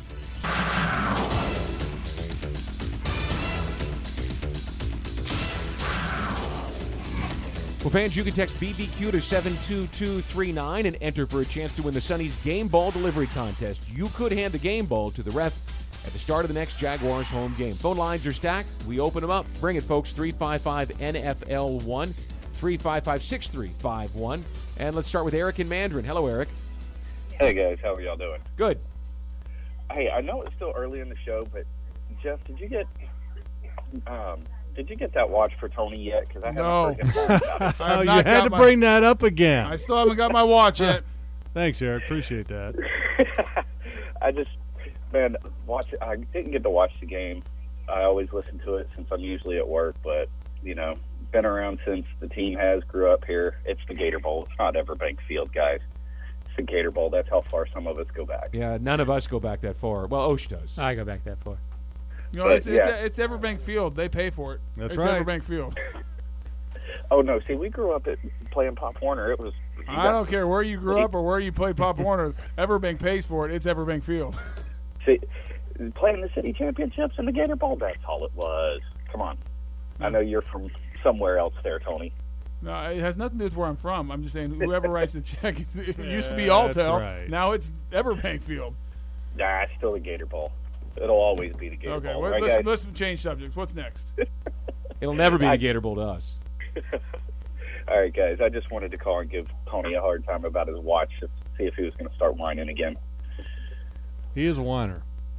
Well, fans, you can text B B Q to seven two two three nine and enter for a chance to win the Sonny's Game Ball Delivery Contest. You could hand the game ball to the ref at the start of the next Jaguars home game. Phone lines are stacked. We open them up. Bring it, folks. three five five N F L one, three five five, six three five one. And let's start with Eric in Mandarin. Hello, Eric.
Hey, guys. How are y'all doing?
Good.
Hey, I know it's still early in the show, but, Jeff, did you get um, did you get that watch for Tony yet? Because I haven't
No.
heard him talk about it.
I have
Oh, you
not
had
got
to
my-
bring that up again.
I still haven't got my watch yet.
Thanks, Eric. Appreciate that.
I just, man, watch. I didn't get to watch the game. I always listen to it since I'm usually at work, but, you know, been around since the team has, grew up here. It's the Gator Bowl. It's not Everbank Field, guys. It's the Gator Bowl. That's how far some of us go back.
Yeah, none of us go back that far. Well, Osh does.
I go back that far.
You know,
But,
it's, it's,
yeah.
it's Everbank Field. They pay for it.
That's
it's
right.
Everbank Field.
Oh, no. See, we grew up at playing Pop Warner. It was. you
I
got-
don't care where you grew up or where you played Pop Warner. Everbank pays for it. It's Everbank Field.
See, playing the city championships in the Gator Bowl, that's all it was. Come on. I know you're from somewhere else there, Tony.
No, it has nothing to do with where I'm from. I'm just saying whoever writes the check. It used to be
Yeah, that's
Alltel.
right.
Now it's Everbank Field.
Nah, it's still the Gator Bowl. It'll always be the Gator
Okay,
Bowl.
well,
right,
let's,
guys?
let's change subjects. What's next?
It'll never be the Gator Bowl to us.
All right, guys. I just wanted to call and give Tony a hard time about his watch, just to see if he was going to start whining again.
He is a whiner.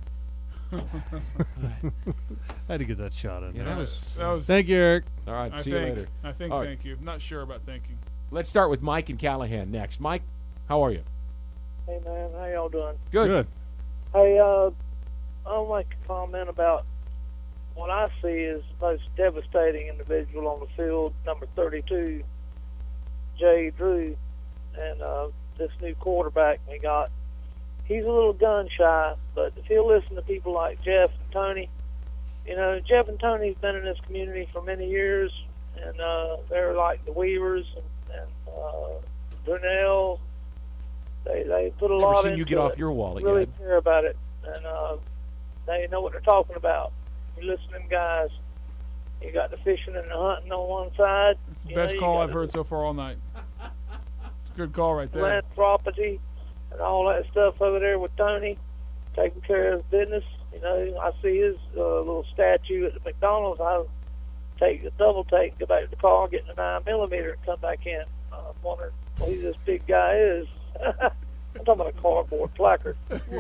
I had to get that shot in
Yeah,
there.
that was.
That was.
Thank you, Eric.
All right,
I
see
think.
you later.
I think.
All right.
Thank you. Not sure about thanking.
Let's start with Mike and Callahan next. Mike, how are you?
Hey man, how y'all doing?
Good.
Good.
Hey, uh, I'd like to comment about what I see as the most devastating individual on the field, number thirty-two, Jay Drew, and uh, this new quarterback we got. He's a little gun shy, but if he'll listen to people like Jeff and Tony, you know, Jeff and Tony's been in this community for many years, and uh, they're like the Weavers and, and uh, Brunel. They they put a
Never
lot
seen
into
you get off
it.
your wallet
Really
yet.
care about it, and uh, they know what they're talking about. You listen to them guys. You got the fishing and the hunting on one side.
It's the
you
best
know, you
call
got
I've
the
heard so far all night. It's a good call right there.
philanthropy and all that stuff over there with Tony, taking care of business. You know, I see his uh, little statue at the McDonald's. I take a double take, go back to the car, get in a nine millimeter, and come back in. I uh, wondered who this big guy is. I'm talking about a cardboard placard.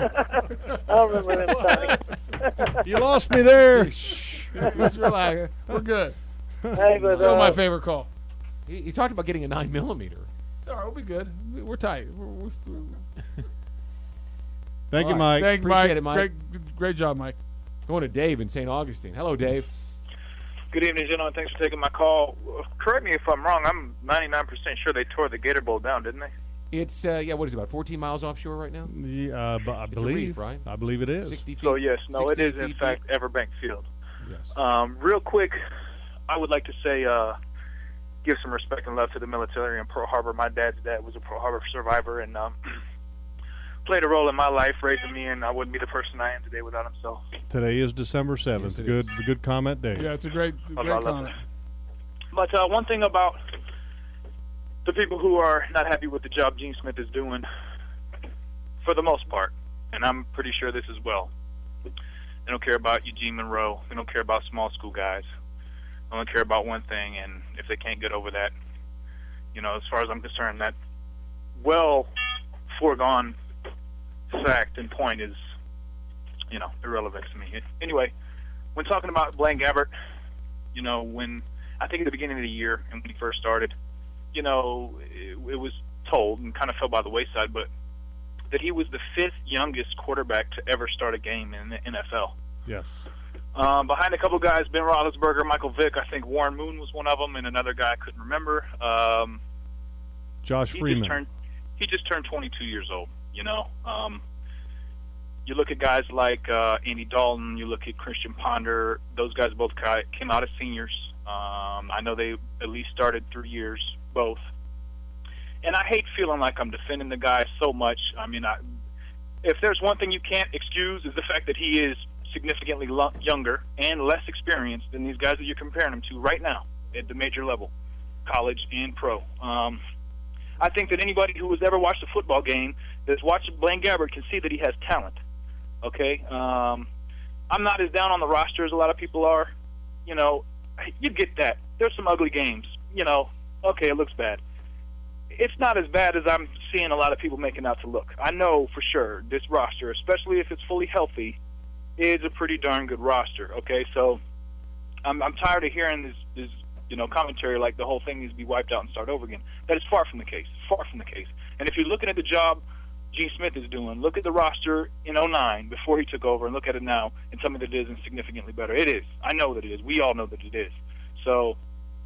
I remember them things.
You lost me there.
Just relax. We're good.
Hey, but,
Still
uh,
my favorite call.
You, you talked about getting a nine millimeter.
It's all right, we'll be good. We- We're tight. We're, we're, we're...
Thank you,
All
Mike.
Thank you,
Appreciate
Mike.
it, Mike.
Great, great job, Mike.
Going to Dave in Saint Augustine. Hello, Dave.
Good evening, gentlemen. Thanks for taking my call. Correct me if I'm wrong. I'm ninety-nine percent sure they tore the Gator Bowl down, didn't they?
It's, uh, yeah, what is it, about fourteen miles offshore right now?
Yeah, uh, but I
It's a
believe,
reef, right?
I believe it is.
sixty feet.
So, yes, no, it
sixty
is, in
feet
fact,
deep.
Everbank Field.
Yes.
Um, real quick, I would like to say, uh, give some respect and love to the military in Pearl Harbor. My dad's dad was a Pearl Harbor survivor and um, played a role in my life, raising me, and I wouldn't be the person I am today without him. So,
Today is December seventh.
Yes, it
good,
is.
good comment, Dave.
Yeah, it's a great,
I
great
love
comment.
it. But uh, one thing about the people who are not happy with the job Gene Smith is doing, for the most part, and I'm pretty sure this as well, they don't care about Eugene Monroe. They don't care about small school guys. They only care about one thing, and if they can't get over that, you know, as far as I'm concerned, that well foregone fact and point is, you know, irrelevant to me. Anyway, when talking about Blaine Gabbert, you know, when I think at the beginning of the year and when he first started, you know, it, it was told and kind of fell by the wayside, but that he was the fifth youngest quarterback to ever start a game in the N F L.
Yes.
Um, behind a couple guys, Ben Roethlisberger, Michael Vick, I think Warren Moon was one of them, and another guy I couldn't remember. Um,
Josh
he
Freeman.
Just turned, he just turned twenty-two years old, you know. Um, you look at guys like uh, Andy Dalton, you look at Christian Ponder, those guys both ca- came out as seniors. Um, I know they at least started three years, both. And I hate feeling like I'm defending the guy so much. I mean, I, if there's one thing you can't excuse is the fact that he is significantly lo- younger and less experienced than these guys that you're comparing him to right now at the major level, college and pro. Um, I think that anybody who has ever watched a football game that's watched Blaine Gabbert can see that he has talent. Okay? Um, I'm not as down on the roster as a lot of people are. You know, you get that. There's some ugly games. You know, okay, it looks bad. It's not as bad as I'm seeing a lot of people making out to look. I know for sure this roster, especially if it's fully healthy, is a pretty darn good roster. Okay, so I'm, I'm tired of hearing this, this, you know, commentary like the whole thing needs to be wiped out and start over again. That is far from the case. Far from the case. And if you're looking at the job Gene Smith is doing, look at the roster in oh nine before he took over, and look at it now, and tell me that it isn't significantly better. It is. I know that it is. We all know that it is. So,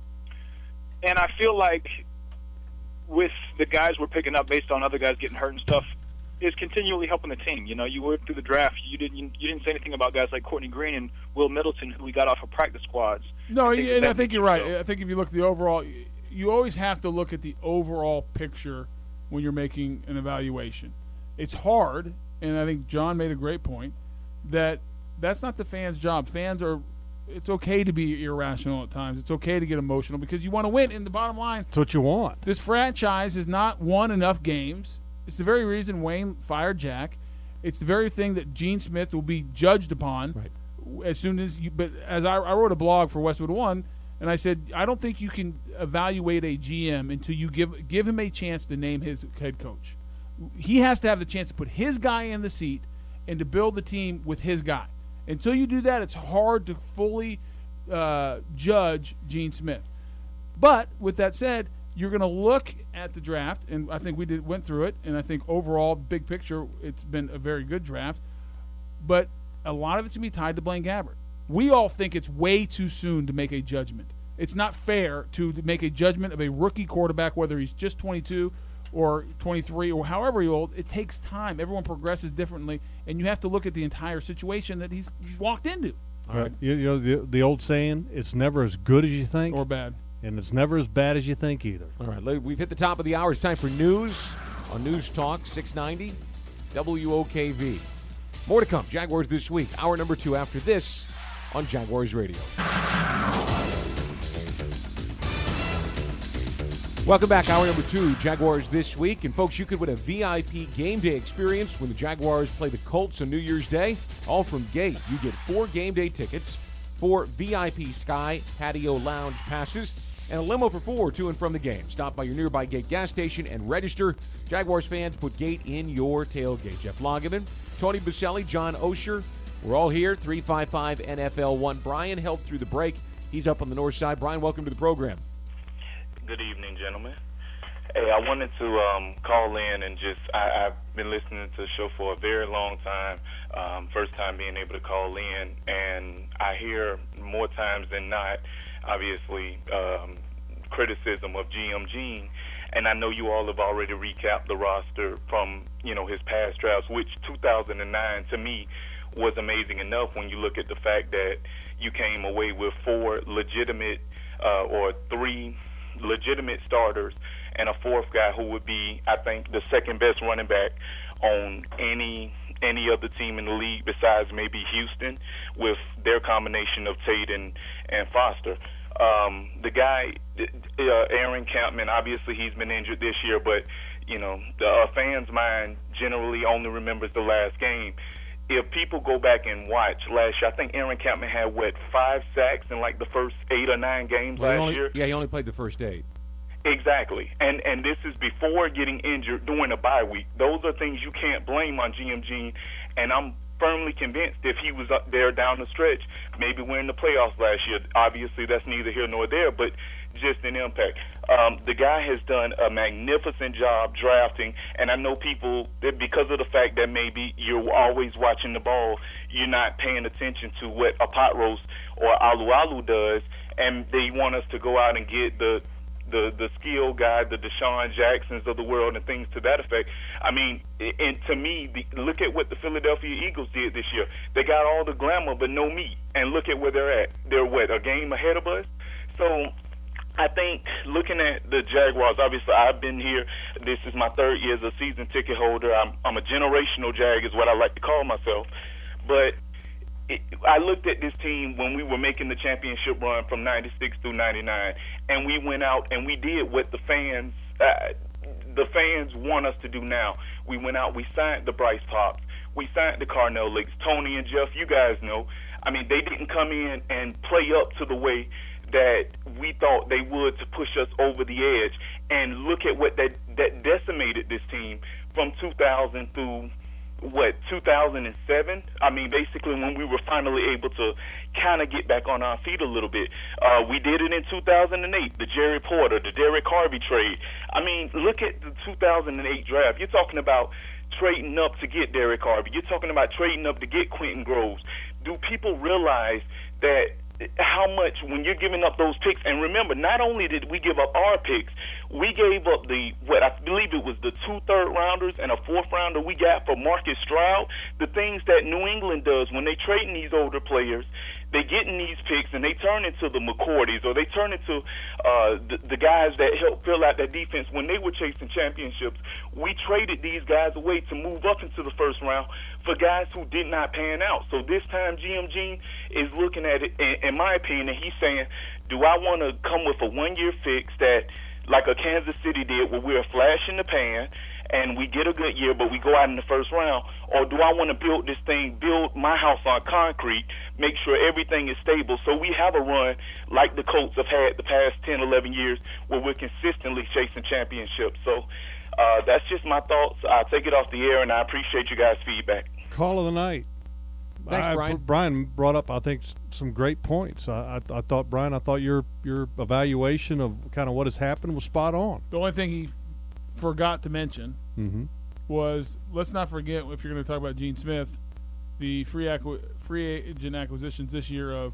and I feel like with the guys we're picking up based on other guys getting hurt and stuff, is continually helping the team. You know, you went through the draft. You didn't. You, you didn't say anything about guys like Courtney Green and Will Middleton, who we got off of practice squads.
No,
I think
and
that
I think you're
so.
right. I think if you look at the overall, you always have to look at the overall picture when you're making an evaluation. It's hard, and I think John made a great point, that that's not the fans' job. Fans are, it's okay to be irrational at times. It's okay to get emotional because you want to win. And the bottom line,
That's what you want.
this franchise has not won enough games. It's the very reason Wayne fired Jack. It's the very thing that Gene Smith will be judged upon
right.
as soon as you. But as I, I wrote a blog for Westwood One, and I said I don't think you can evaluate a G M until you give give him a chance to name his head coach. He has to have the chance to put his guy in the seat and to build the team with his guy. Until you do that, it's hard to fully uh, judge Gene Smith. But with that said, you're going to look at the draft, and I think we did went through it, and I think overall, big picture, it's been a very good draft. But a lot of it's going to be tied to Blaine Gabbert. We all think it's way too soon to make a judgment. It's not fair to make a judgment of a rookie quarterback, whether he's just twenty-two or twenty-three or however old. It takes time. Everyone progresses differently, and you have to look at the entire situation that he's walked into.
All right. You, you know the the old saying: "It's never as good as you think,
or bad,
and it's never as bad as you think either."
All right, we've hit the top of the hour. It's time for news on News Talk six ninety W O K V. More to come. Jaguars this week. Hour number two after this on Jaguars Radio. Welcome back. Hour number two, Jaguars this week. And, folks, you could win a V I P game day experience when the Jaguars play the Colts on New Year's Day, all from Gate. You get four game day tickets for V I P Sky Patio Lounge passes and a limo for four to and from the game. Stop by your nearby Gate gas station and register. Jaguars fans, put Gate in your tailgate. Jeff Lageman, Tony Baselli, John Osher, we're all here. three five five N F L one. Brian helped through the break. He's up on the north side. Brian, welcome to the program.
Good evening, gentlemen. Hey, I wanted to um, call in and just, I, I've been listening to the show for a very long time. Um, first time being able to call in, and I hear more times than not, obviously, um, criticism of G M Gene. And I know you all have already recapped the roster from, you know, his past drafts, which two thousand nine to me was amazing enough when you look at the fact that you came away with four legitimate uh, or three legitimate starters and a fourth guy who would be, I think, the second best running back on any any other team in the league besides maybe Houston with their combination of Tate and, and Foster. Um, the guy, uh, Aaron Campman, obviously he's been injured this year, but, you know, the uh, fans' mind generally only remembers the last game. If people go back and watch last year, I think Aaron Campman had, what, five sacks in like the first eight or nine games
Well, he
last
only-
year?
Yeah, he only played the first eight.
Exactly. And and this is before getting injured during a bye week. Those are things you can't blame on G M G. And I'm firmly convinced if he was up there down the stretch, maybe we're in the playoffs last year. Obviously, that's neither here nor there, but just an impact. Um, the guy has done a magnificent job drafting, and I know people, that because of the fact that maybe you're always watching the ball, you're not paying attention to what a pot roast or Alu Alu does, and they want us to go out and get the the the skill guy, the Deshaun Jacksons of the world, and things to that effect. I mean, and to me, the, look at what the Philadelphia Eagles did this year. They got all the glamour but no meat, and look at where they're at. They're what, a game ahead of us? So I think looking at the Jaguars, obviously I've been here. This is my third year as a season ticket holder. I'm, I'm a generational Jag is what I like to call myself. But it, I looked at this team when we were making the championship run from ninety-six through ninety-nine, and we went out and we did what the fans uh, the fans want us to do now. We went out, we signed the Bryce Pops, we signed the Carnell Lakes. Tony and Jeff, you guys know. I mean, they didn't come in and play up to the way that we thought they would to push us over the edge. And look at what that, that decimated this team from two thousand through what, two thousand seven? I mean, basically when we were finally able to kind of get back on our feet a little bit. Uh, we did it in two thousand eight, the Jerry Porter, the Derek Harvey trade. I mean, look at the two thousand eight draft. You're talking about trading up to get Derek Harvey. You're talking about trading up to get Quentin Groves. Do people realize that how much when you're giving up those picks? And remember, not only did we give up our picks, we gave up the, what I believe it was the two third rounders and a fourth rounder we got for Marcus Stroud. The things that New England does when they trading these older players, they get in these picks and they turn into the McCourtys, or they turn into uh, the, the guys that help fill out that defense when they were chasing championships. We traded these guys away to move up into the first round for guys who did not pan out. So this time G M G is looking at it, in, in my opinion, and he's saying, do I want to come with a one-year fix that, like a Kansas City did, where we're a flash in the pan and we get a good year, but we go out in the first round? Or do I want to build this thing, build my house on concrete, make sure everything is stable so we have a run like the Colts have had the past ten, eleven years where we're consistently chasing championships? So uh, that's just my thoughts. I'll take it off the air, and I appreciate you guys' feedback.
Call of the night.
Thanks,
I,
Brian.
Brian brought up, I think, s- some great points. I, I, I thought, Brian, I thought your your evaluation of kind of what has happened was spot on.
The only thing he forgot to mention
Mm-hmm.
was, let's not forget, if you're going to talk about Gene Smith, the free acqui- free agent acquisitions this year of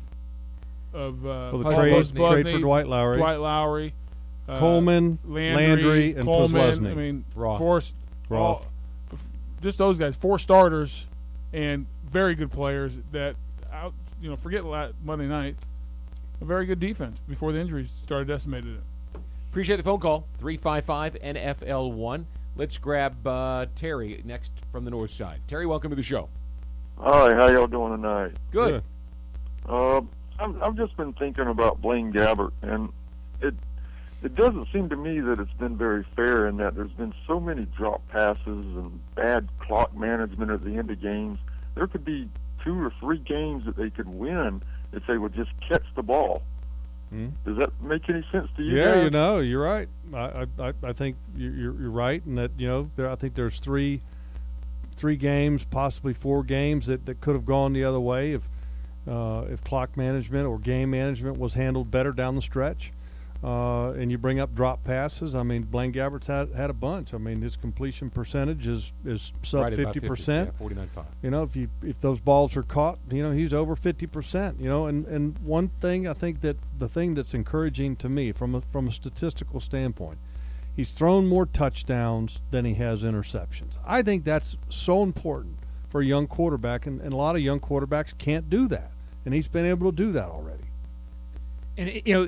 of uh,
Well, the
Buzz-
trade-
Buzz
trade for
Busney,
Dwight Lowry.
Dwight Lowry, uh,
Coleman,
Landry,
Landry, and
Coleman.
Posluszny.
I mean,
Roth.
four,
Roth.
all- just those guys, four starters and very good players that out. You know, forget la- Monday night, a very good defense before the injuries started decimated it.
Appreciate the phone call. three five five N F L one. Let's grab uh, Terry next from the north side. Terry, welcome to the show.
Hi, how y'all doing tonight?
Good.
Uh, I'm, I've just been thinking about Blaine Gabbert, and it it doesn't seem to me that it's been very fair in that there's been so many drop passes and bad clock management at the end of games. There could be two or three games that they could win if they would just catch the ball.
Hmm.
Does that make any sense to you?
Yeah,
guys?
you know, you're right. I, I, I think you're, you're right, and that you know, there. I think there's three, three games, possibly four games that, that could have gone the other way if, uh, if clock management or game management was handled better down the stretch. Uh, and you bring up drop passes. I mean, Blaine Gabbert's had had a bunch. I mean, his completion percentage is is sub
Right at about
fifty
fifty,
percent.
yeah, forty-nine point five.
You know, if you if those balls are caught, you know, he's over fifty percent. You know, and, and one thing I think that the thing that's encouraging to me from a from a statistical standpoint, he's thrown more touchdowns than he has interceptions. I think that's so important for a young quarterback, and, and a lot of young quarterbacks can't do that, and he's been able to do that already.
And it- you know,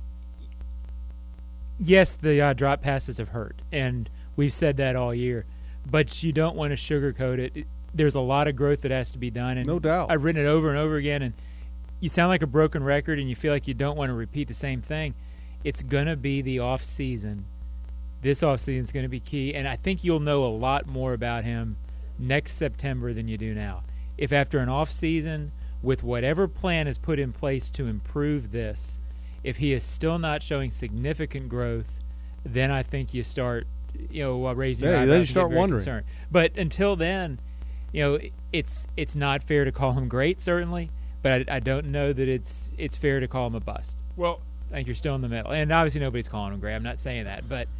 yes, the uh, drop passes have hurt, and we've said that all year. But you don't want to sugarcoat it. it. There's a lot of growth that has to be done, and
no doubt.
I've written it over and over again. And you sound like a broken record, and you feel like you don't want to repeat the same thing. It's gonna be the off season. This off season is going to be key, and I think you'll know a lot more about him next September than you do now. If after an off season, with whatever plan is put in place to improve this, if he is still not showing significant growth, then I think you start, you know, uh, raising your
Yeah,
eyebrows
then you
and get
start
very
wondering.
concerned. But until then, you know, it's it's not fair to call him great, certainly, but I, I don't know that it's it's fair to call him a bust.
Well,
I think you're still in the middle, and obviously nobody's calling him great. I'm not saying that, but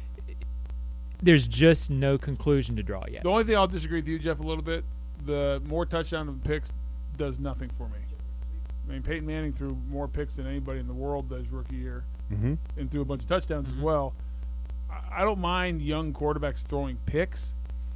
there's just no conclusion to draw yet.
The only thing I'll disagree with you, Jeff, a little bit, the more touchdown than picks does nothing for me. I mean, Peyton Manning threw more picks than anybody in the world does rookie year,
Mhm.
and threw a bunch of touchdowns
Mm-hmm.
as well. I, I don't mind young quarterbacks throwing picks.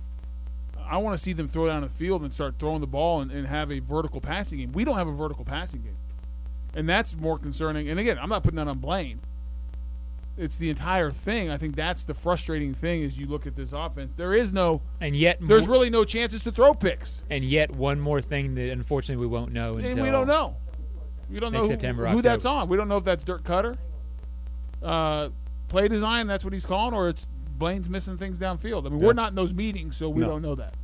I want to see them throw down the field and start throwing the ball and, and have a vertical passing game. We don't have a vertical passing game, and that's more concerning. And again, I'm not putting that on Blaine. It's the entire thing. I think that's the frustrating thing as you look at this offense. There is no,
and yet
there's
mo-
really no chances to throw picks.
And yet one more thing that unfortunately we won't know until
And we don't know. We don't know
next
who,
September,
who that's
October.
on. We don't know if that's Dirk Cutter, uh, play design. That's what he's calling, or it's Blaine's missing things downfield. I mean,
Yeah.
we're not in those meetings, so we
No.
don't know that.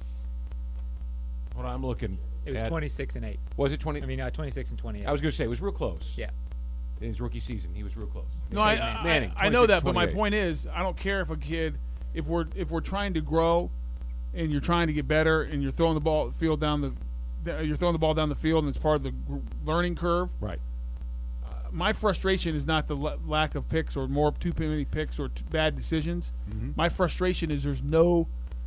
Hold on, I'm looking.
It was
at-
twenty-six and eight.
Was it twenty?
I mean, uh, twenty-six and twenty-eight.
I was going to say it was real close.
Yeah.
In his rookie season, he was real close.
No, I,
Peyton
I,
Manning,
I know that, but my
twenty-six,
point is, I don't care if a kid, if we're if we're trying to grow, and you're trying to get better, and you're throwing the ball field down the, you're throwing the ball down the field, and it's part of the gr- learning curve.
Right.
Uh, my frustration is not the l- lack of picks or more too many picks or t- bad decisions.
Mhm.
My frustration is there's no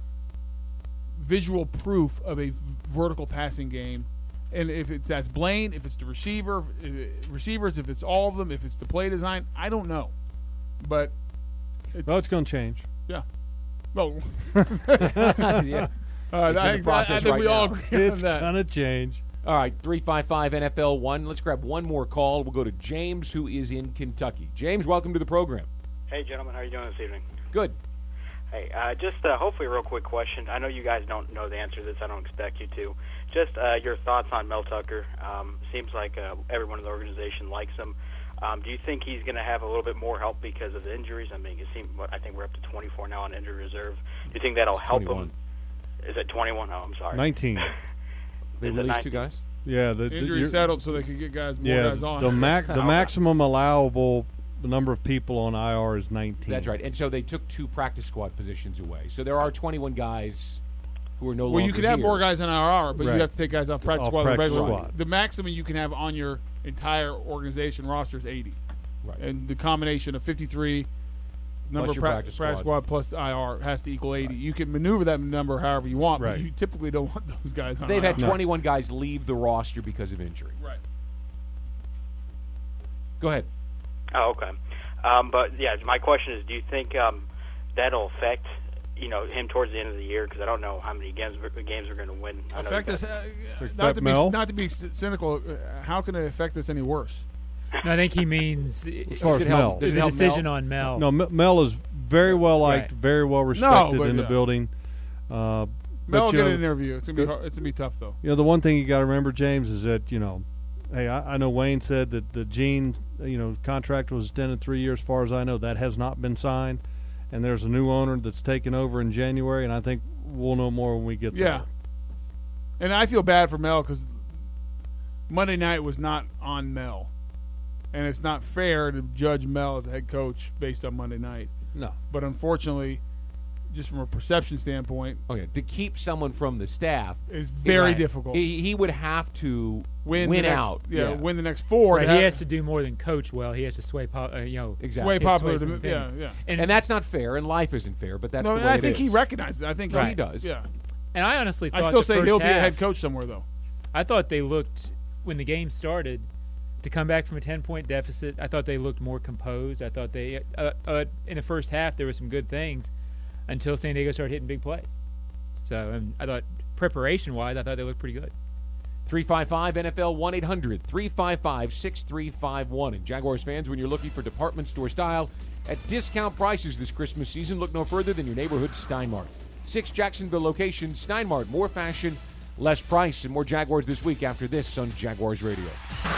visual proof of a v- vertical passing game. And if it's that's Blaine, if it's the receiver, if, receivers, if it's all of them, if it's the play design, I don't know. But it's,
Well, it's going to change.
yeah, well,
Yeah.
Uh,
It's
I,
in the process
I, I think
right
we all
now.
agree
It's
on that.
going to change.
All right, three five five N F L one. Let's grab one more call. We'll go to James, who is in Kentucky. James, welcome to the program.
Hey, gentlemen, how are you doing this evening?
Good.
Hey, uh, just uh, hopefully a real quick question. I know you guys don't know the answer to this. I don't expect you to. Just uh, your thoughts on Mel Tucker. Um, seems like uh, everyone in the organization likes him. Um, do you think he's going to have a little bit more help because of the injuries? I mean, it seems, I think we're up to twenty-four now on injury reserve. Do you think that'll help
twenty-one.
him? Is it twenty-one? Oh, I'm sorry.
nineteen.
They
Is it
released two
nineteen?
guys?
Yeah, the, the
Injury
you're-
settled so they could get guys more
yeah,
guys on.
the mac the maximum allowable number of people on I R is nineteen.
That's right. And so they took two practice squad positions away. So there are twenty-one guys who are no longer
Well, you can have
here.
more guys in I R, but
Right.
you have to take guys off practice
Off
squad.
practice
regular.
squad.
The maximum you can have on your entire organization roster is eighty.
Right.
And the combination of fifty-three number
Plus
of
your
pra-
practice
practice
squad.
squad plus I R has to equal eighty. You can maneuver that number however you want,
Right.
but you typically don't want those guys on
They've
I R.
had twenty-one guys leave the roster because of injury.
Right.
Go ahead.
Oh, okay. Um, but yeah, my question is, do you think um, that'll affect, you know, him towards the end of the year? Because I don't know how many games we're, games we're going to win. I know
Affect
you
us,
guys-
uh,
Affect
not to be
Mel?
not to be c- cynical. Uh, how can it affect us any worse?
No, I think he means
As far as
Does it help-
Mel.
does
the
it help
decision
Mel?
on Mel.
No, M- Mel is very well liked,
Right.
very well respected
but
in the
yeah.
building. Uh,
Mel will
but, you
get
know,
an interview. It's gonna be
the-
hard, it's gonna be tough though.
You know, the one thing you got to remember, James, is that, you know, hey, I, I know Wayne said that the Gene, you know, contract was extended three years. As far as I know, that has not been signed, and there's a new owner that's taken over in January, and I think we'll know more when we get
Yeah.
there.
And I feel bad for Mel because Monday night was not on Mel. And it's not fair to judge Mel as a head coach based on Monday night.
No.
But unfortunately, just from a perception standpoint,
okay, to keep someone from the staff
is very
right.
difficult.
He, he would have to
win,
win
the next,
out.
Yeah,
yeah,
win the next four.
Right,
to
he
have,
has to do more than coach well. He has to sway, po- uh, you know,
exactly.
sway popular.
sway
To, yeah, yeah.
And, and that's not fair, and life isn't fair. But that's
no,
the way
I
it
think
is.
he recognizes it. I think
right.
he,
he does.
Yeah.
And I honestly thought
I still
the
say
first
he'll be a
half,
head coach somewhere, though.
I thought they looked, when the game started, to come back from a ten-point deficit, I thought they looked more composed. I thought they, uh, uh, in the first half, there were some good things until San Diego started hitting big plays. So um, I thought, preparation-wise, I thought they looked pretty good.
three five five N F L one eight hundred three five five six three five one. And Jaguars fans, when you're looking for department store style at discount prices this Christmas season, look no further than your neighborhood Steinmart. Six Jacksonville locations, Steinmart, more fashion, less price, and more Jaguars this week after this on Jaguars Radio.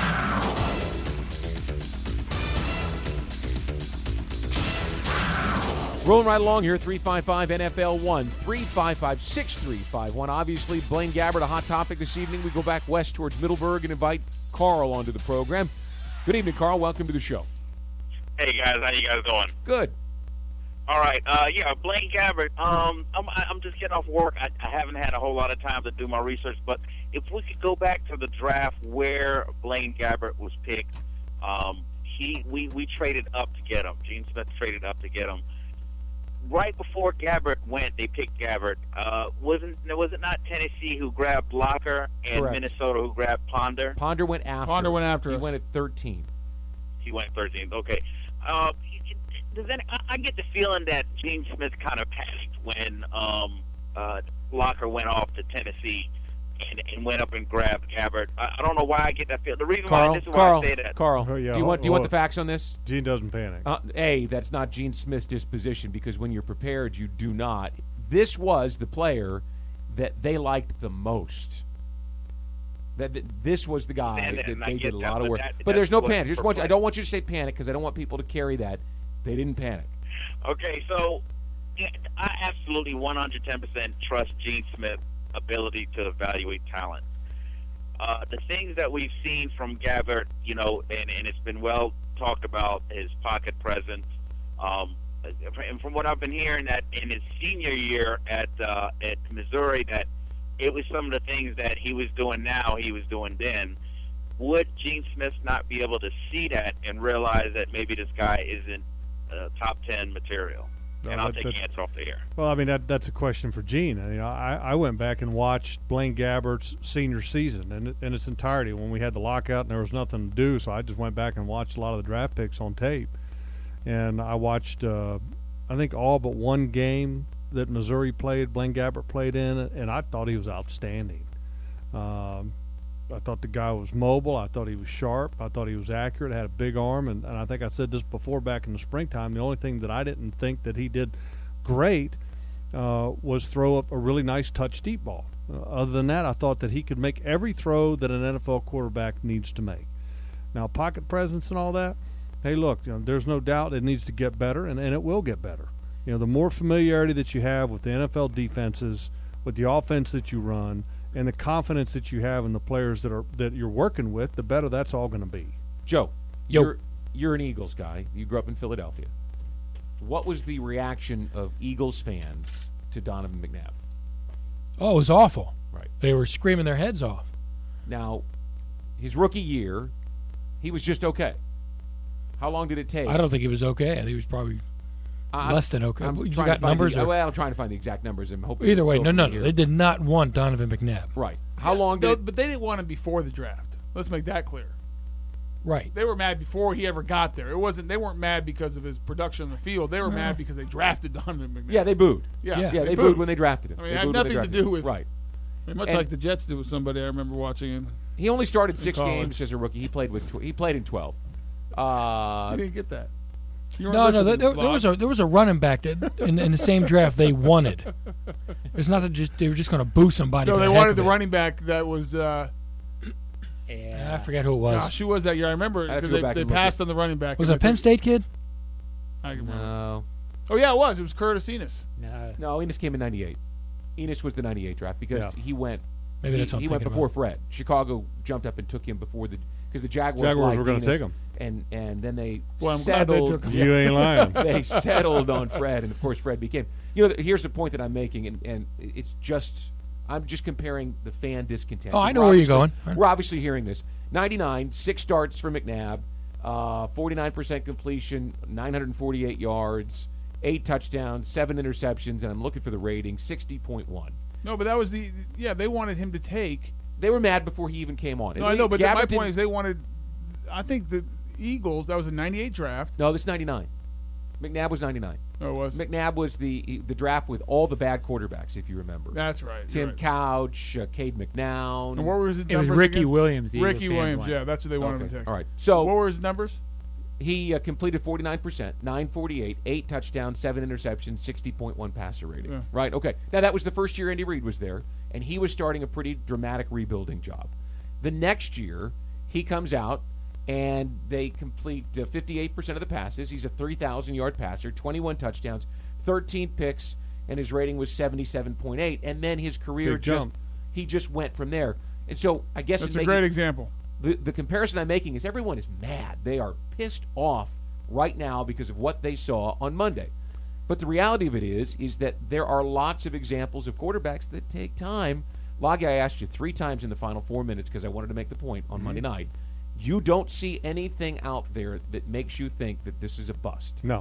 Rolling right along here, three five five N F L one, three five five six three five one. Obviously, Blaine Gabbert, a hot topic this evening. We go back west towards Middleburg and invite Carl onto the program. Good evening, Carl. Welcome to the show.
Hey, guys. How you guys doing?
Good.
All right. Uh, yeah, Blaine Gabbert. Um, I'm, I'm just getting off work. I, I haven't had a whole lot of time to do my research, but if we could go back to the draft where Blaine Gabbert was picked, um, he we, we traded up to get him. Gene Smith traded up to get him. Right before Gabbert went, they picked Gabbert. Uh, wasn't was it not Tennessee who grabbed Locker and
Correct.
Minnesota who grabbed Ponder?
Ponder went after.
Ponder went after
He
us.
went at thirteen.
He went thirteenth. Okay. Uh, does any, I, I get the feeling that Gene Smith kind of panicked when um, uh, Locker went off to Tennessee and, and went up and grabbed Gabbert. I, I don't know why I get that feeling. The reason
Carl,
why this is
Carl,
why I say that.
Carl,
Oh, yeah,
do you want do you
hold-
want the facts on this?
Gene doesn't panic.
Uh, A, that's not Gene Smith's disposition because when you're prepared, you do not. This was the player that they liked the most. That, that this was the guy
And-
that
and I
they
get
did a
that,
lot of
but
work.
that-
but there's no
that's what
panic. Just
for
want you, I
Blaine.
don't want you to say panic because I don't want people to carry that. They didn't panic.
Okay, so yeah, I absolutely one hundred ten percent trust Gene Smith's ability to evaluate talent. Uh, the things that we've seen from Gabbert, you know, and, and it's been well talked about, his pocket presence. Um, and from what I've been hearing, that in his senior year at uh, at Missouri, that it was some of the things that he was doing now, he was doing then. Would Gene Smith not be able to see that and realize that maybe this guy isn't uh, top ten material?
No,
and I'll
that-
take
that-
the answer off the air.
Well, I mean that that's a question for Gene. I, mean, I, I went back and watched Blaine Gabbert's senior season in, in its entirety when we had the lockout and there was nothing to do. So I just went back and watched a lot of the draft picks on tape, and I watched uh, I think all but one game that Missouri played, Blaine Gabbert played in, and I thought he was outstanding. Um, I thought the guy was mobile. I thought he was sharp. I thought he was accurate, had a big arm. And, and I think I said this before back in the springtime. The only thing that I didn't think that he did great uh, was throw up a really nice touch deep ball. Uh, other than that, I thought that he could make every throw that an N F L quarterback needs to make. Now, pocket presence and all that, hey, look, you know, there's no doubt it needs to get better, and, and it will get better. You know, the more familiarity that you have with the N F L defenses, with the offense that you run, and the confidence that you have in the players that are that you're working with, the better that's all going to be.
Joe,
Yo.
you're you're an Eagles guy. You grew up in Philadelphia. What was the reaction of Eagles fans to Donovan McNabb?
Oh, it was awful.
Right.
They were screaming their heads off.
Now, his rookie year, he was just okay. How long did it take?
I don't think he was okay. I think he was probably
I'm-
less than okay.
I'm
you
trying
got
to find
numbers?
The,
or-
well, I'm trying to find the exact numbers. I'm hoping.
Either way,
Phil
no, no,
can
no.
hear.
They did not want Donovan McNabb.
Right. How long did
No,
it?
but they didn't want him before the draft. Let's make that clear.
Right.
They were mad before he ever got there. It wasn't. They weren't mad because of his production on the field. They were
No.
mad because they drafted Donovan McNabb.
Yeah, they booed.
Yeah,
yeah, they, booed. when they drafted him.
I mean,
They
it had
booed when they
nothing to
drafted
do
him.
with
right.
I mean, much
And-
like the Jets did with somebody I remember watching. In,
He only started
in
six
college.
games as a rookie. He played with tw- he played in twelve. Uh,
you didn't get that. You weren't
No, no,
listening,
there, there was a
Logs.
there was a running back that in, in the same draft they wanted. It's not that just they were just going to boo somebody.
No,
for
they
the heck
wanted
of
the
it.
running back that was. Uh,
Yeah, I forget who it was.
Gosh, who was that year? I remember
I'd have to
because
go
they,
back
they
and look
passed
at-
on the running back.
Was
and
it a
they
Penn
took-
State kid?
I can remember.
no,
Oh yeah, it was. It was Curtis Enos.
No.
no. Enos came in ninety-eight. Enos was the ninety-eight draft because
Yeah.
he went
Maybe
he,
that's what I'm
he went
thinking
before
about.
Fred. Chicago jumped up and took him before the because the Jaguars,
Jaguars
liked
were gonna
Venus,
take him.
and and then they
Well, I'm glad they
settled.
took him.
You ain't lying.
They settled on Fred, and of course Fred became. You know, here's the point that I'm making, and, and it's just I'm just comparing the fan discontent.
Oh, I know
We're
where you're
obviously-
going.
We're obviously hearing this. ninety-nine, six starts for McNabb, uh, forty-nine percent completion, nine hundred forty-eight yards, eight touchdowns, seven interceptions, and I'm looking for the rating, sixty point one.
No, but that was the yeah. They wanted him to take.
They were mad before he even came on.
No, I know, but my point is they wanted. I think the Eagles. That was a ninety-eight draft.
No, this is ninety-nine. McNabb was ninety-nine.
Oh, it was.
McNabb was the the draft with all the bad quarterbacks, if you remember.
That's right.
Tim
you're right.
Couch, uh, Cade McNown.
And what were his
It was
numbers
Ricky
again?
Williams, the
Ricky
Eagles fans
Williams.
wanted.
Yeah, that's what they wanted
Okay.
him to take.
All right. So
what were his numbers?
He uh, completed forty-nine percent, nine forty-eight, eight touchdowns, seven interceptions, sixty point one passer rating.
Yeah.
Right? Okay. Now, that was the first year Andy Reid was there, and he was starting a pretty dramatic rebuilding job. The next year, he comes out, and they complete uh, fifty-eight percent of the passes. He's a thirty thousand yard passer, twenty-one touchdowns, thirteen picks, and his rating was seventy-seven point eight. And then his career
Big
just
jump.
he just went from there. And so I guess
That's
in
a
making-
great example.
The, the comparison I'm making is everyone is mad. They are pissed off right now because of what they saw on Monday. But the reality of it is, is that there are lots of examples of quarterbacks that take time. Loggy, I asked you three times in the final four minutes because I wanted to make the point on
Mm-hmm.
Monday night. You don't see anything out there that makes you think that this is a bust.
No.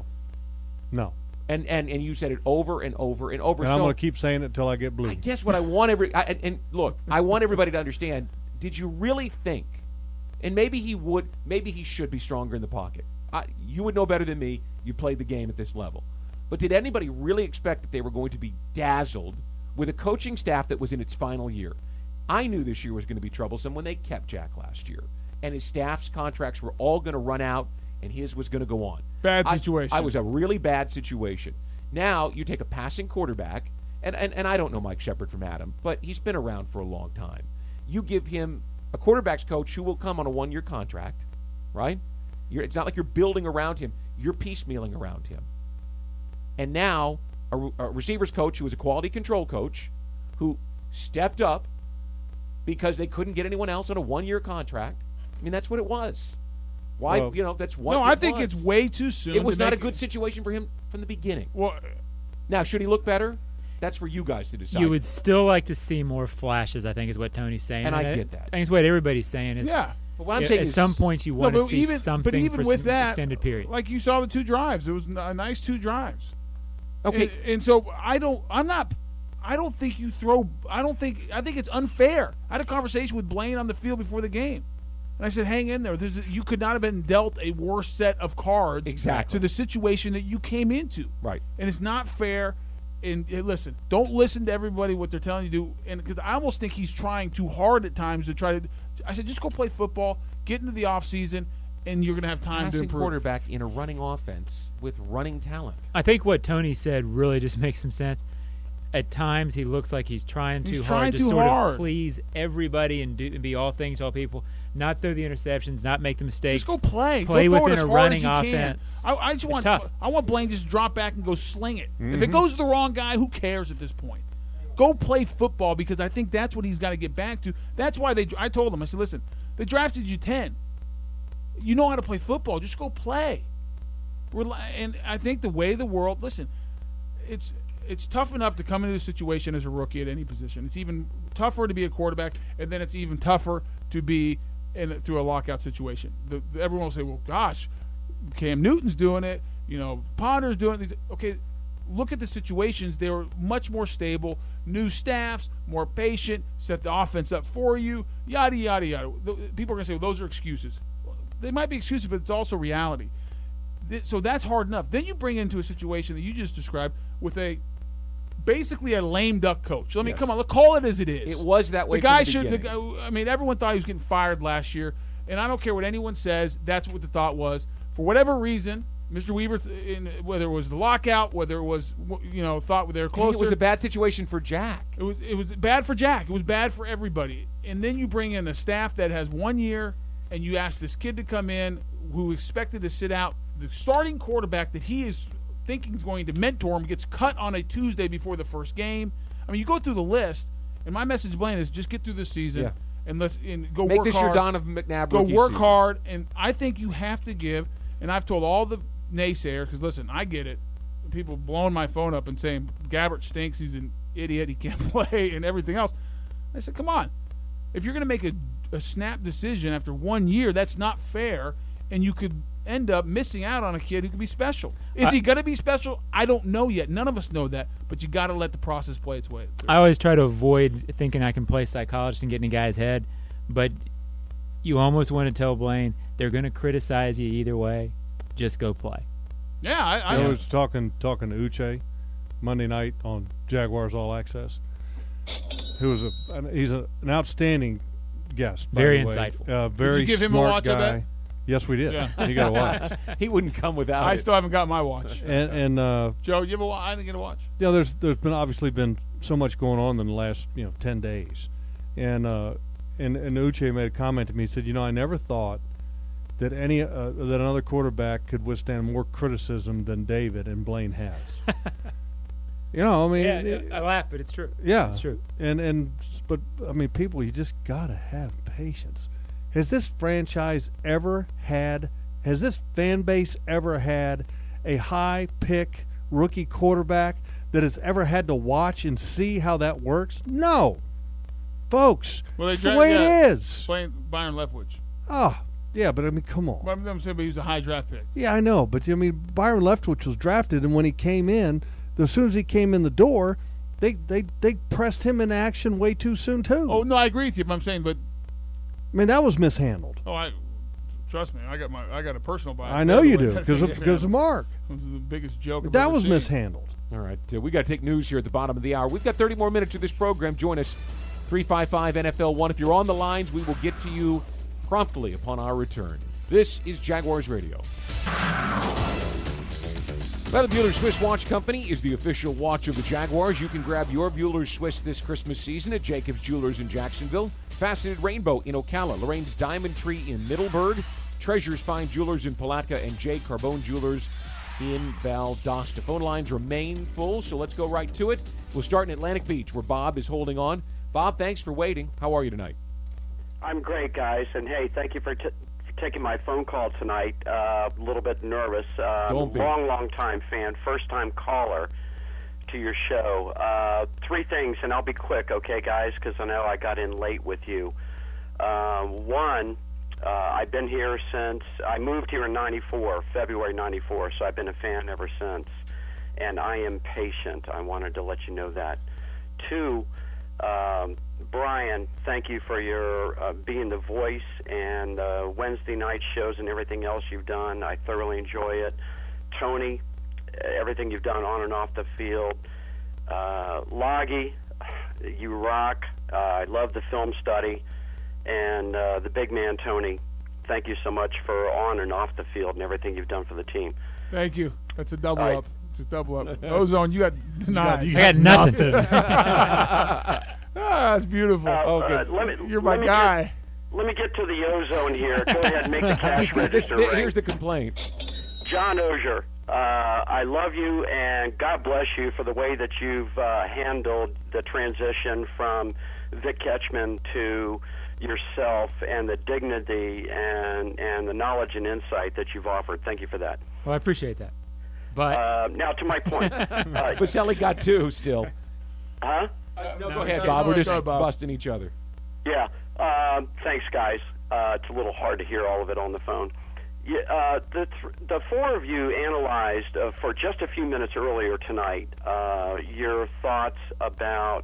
No.
And and, and you said it over and over and over.
And
so
I'm going to keep saying it until I get blue.
I guess what I want every I, and, and look, I want everybody to understand. Did you really think? And maybe he would, maybe he should be stronger in the pocket. I, you would know better than me. You played the game at this level. But did anybody really expect that they were going to be dazzled with a coaching staff that was in its final year? I knew this year was going to be troublesome when they kept Jack last year. And his staff's contracts were all going to run out, and his was going to go on.
Bad
I-
situation.
I, was a really bad situation. Now you take a passing quarterback, and, and, and I don't know Mike Shepard from Adam, but he's been around for a long time. You give him a quarterback's coach who will come on a one-year contract, right? You're, it's not like you're building around him. You're piecemealing around him. And now a, a receivers coach who is a quality control coach who stepped up because they couldn't get anyone else on a one-year contract. I mean, that's what it was. Why,
Well,
you know, that's what
No,
it
I think
was.
it's way too soon.
It was
to
not a
make-
good situation for him from the beginning.
Well,
now, should he look better? That's for you guys to decide.
You would still like to see more flashes, I think, is what Tony's saying.
And I get that.
I think it's what everybody's saying. Is
Yeah.
But what I'm
at,
saying
at
is-
some point you
No,
want to
but
see
even,
something
but even
for
with
some
that,
extended period.
like you saw the two drives, it was a nice two drives.
Okay.
and, and so I don't. I'm not. I don't think you throw. I don't think. I think it's unfair. I had a conversation with Blaine on the field before the game, and I said, "Hang in there. This is, you could not have been dealt a worse set of cards
Exactly.
to the situation that you came into.
Right.
And it's not fair. And, and listen, don't listen to everybody what they're telling you to do. And because I almost think he's trying too hard at times to try to. I said, just go play football, get into the offseason, and you're going to have time to
Passing
improve.
quarterback in a running offense with running talent.
I think what Tony said really just makes some sense. At times, he looks like he's trying
He's
too
trying
hard to
too
sort
hard.
of please everybody and do and be all things to all people. Not throw the interceptions, not make the mistake.
Just go play.
Play
go throw
within
it as
a
hard
running
as you
offense.
Can. I, I just
It's
want.
tough.
I want Blaine just drop back and go sling it. If it
Mhm.
goes to the wrong guy, who cares at this point? Go play football because I think that's what he's got to get back to. That's why they. I told him. I said, listen, they drafted you ten. You know how to play football. Just go play. We're li- and I think the way the world. Listen, it's it's tough enough to come into a situation as a rookie at any position. It's even tougher to be a quarterback, and then it's even tougher to be in through a lockout situation. The, the, everyone will say, "Well, gosh, Cam Newton's doing it. You know, Ponder's doing it." Okay, look at the situations. They were much more stable. New staffs, more patient, set the offense up for you. Yada yada yada. The, people are gonna say, "Well, those are excuses." Well, they might be excuses, but it's also reality. Th- So that's hard enough. Then you bring into a situation that you just described with a basically a lame duck coach. Let me
Yes.
come on. Let's call it as it is.
It was that way
The guy
from the
should. The
beginning.
guy, I mean, everyone thought he was getting fired last year, and I don't care what anyone says. That's what the thought was. For whatever reason, Mister Weaver, th- in, whether it was the lockout, whether it was you know thought they were closer.
It was a bad situation for Jack.
It was it was bad for Jack. It was bad for everybody. And then you bring in a staff that has one year, and you ask this kid to come in who expected to sit out the starting quarterback that he is thinking is going to mentor him gets cut on a Tuesday before the first game. I mean, you go through the list, And my message to Blaine is just get through this season
Yeah.
and let's and go
Make
work
this
hard.
your Donovan McNabb
Go
rookie
work
season.
hard, and I think you have to give. And I've told all the naysayers, because listen, I get it. People blowing my phone up and saying Gabbert stinks, he's an idiot, he can't play, and everything else. I said, come on. If you're going to make a, a snap decision after one year, that's not fair, and you could end up missing out on a kid who could be special. Is
I-
he going to be special? I don't know yet. None of us know that, but you got to let the process play its way.
I always try to avoid thinking I can play psychologist and get in a guy's head, but you almost want to tell Blaine they're going to criticize you either way. Just go play.
Yeah, I, I,
I was talking talking to Uche Monday night on Jaguars All Access, who was a an- he's a, an outstanding guest. by
Very
the way.
insightful.
Uh, very
Did you give him a
smart
watch, I
guy.
bet?
Yes, we did.
Yeah.
He got a watch.
He wouldn't come without
I
it.
still haven't got my watch.
and and uh,
Joe, you have a watch? I didn't get a watch.
you know, there's there's been obviously been so much going on in the last you know ten days, and uh, and and Uche made a comment to me. He said, you know, I never thought that any uh, that another quarterback could withstand more criticism than David, and Blaine has. You know, I mean,
Yeah,
it-
I laugh, but it's true.
yeah,
It's true.
And and but I mean, people, you just gotta have patience. Has this franchise ever had? Has this fan base ever had a high pick rookie quarterback that has ever had to watch and see how that works? No, folks.
Well, they
it's the
dra-
way
yeah,
it is.
Playing Byron Leftwich.
Oh, yeah, but I mean, come on.
Well, I'm saying, but he was a high draft pick.
Yeah, I know, but I mean, Byron Leftwich was drafted, and when he came in, as soon as he came in the door, they they they pressed him in action way too soon too.
Oh no, I agree with you. But I'm saying, but
I mean, that was mishandled.
oh, I trust me, I got my I got a personal bias.
I know
the
you
way
do
that
because
thing
of,
is
because of
handled.
Mark.
This is the biggest joke.
But
I've
that
ever
was
seen.
mishandled.
All right, uh, we got to take news here at the bottom of the hour. We've got thirty more minutes of this program. Join us, three five five N F L one. If you're on the lines, we will get to you promptly upon our return. This is Jaguars Radio. Well, the Bueller Swiss Watch Company is the official watch of the Jaguars. You can grab your Bueller Swiss this Christmas season at Jacobs Jewelers in Jacksonville, Faceted Rainbow in Ocala, Lorraine's Diamond Tree in Middleburg, Treasures Fine Jewelers in Palatka, and J. Carbone Jewelers in Valdosta. Phone lines remain full, so let's go right to it. We'll start in Atlantic Beach, where Bob is holding on. Bob, thanks for waiting. How are you tonight?
I'm great, guys, and hey, thank you for, t- for taking my phone call tonight. Uh, a little bit nervous. Uh,
Don't be.
Long, long time fan, first time caller to your show. Uh, three things, and I'll be quick, okay, guys, because I know I got in late with you. Uh, one, uh, I've been here since I moved here in ninety-four, February ninety-four, so I've been a fan ever since, and I am patient. I wanted to let you know that. Two, um, Brian, thank you for your uh, being the voice and uh, Wednesday night shows and everything else you've done. I thoroughly enjoy it. Tony, everything you've done on and off the field. Uh, Loggy, you rock. Uh, I love the film study. And uh, the big man, Tony, thank you so much for on and off the field and everything you've done for the team.
Thank you. That's a double
All right.
up. Just double up. Ozone, you got denied.
you I got got nothing.
ah, that's beautiful.
Uh,
okay,
uh, let me-
you're my
let me
guy.
Get, let me get to the ozone here. Go ahead and make the cash
This-
register
this-
ring.
here's the complaint.
John Ozier, uh, I love you, and God bless you for the way that you've uh, handled the transition from Vic Ketchman to yourself, and the dignity and and the knowledge and insight that you've offered. Thank you for that.
Well, I appreciate that. But
Uh, now to my point. Uh,
But Sally got two still.
huh?
No,
No,
go ahead,
no,
Bob.
no,
We're just
go ahead, Bob.
busting each other.
Yeah. Um, thanks, guys. Uh, it's a little hard to hear all of it on the phone. Yeah, uh, the th- the four of you analyzed uh, for just a few minutes earlier tonight uh, your thoughts about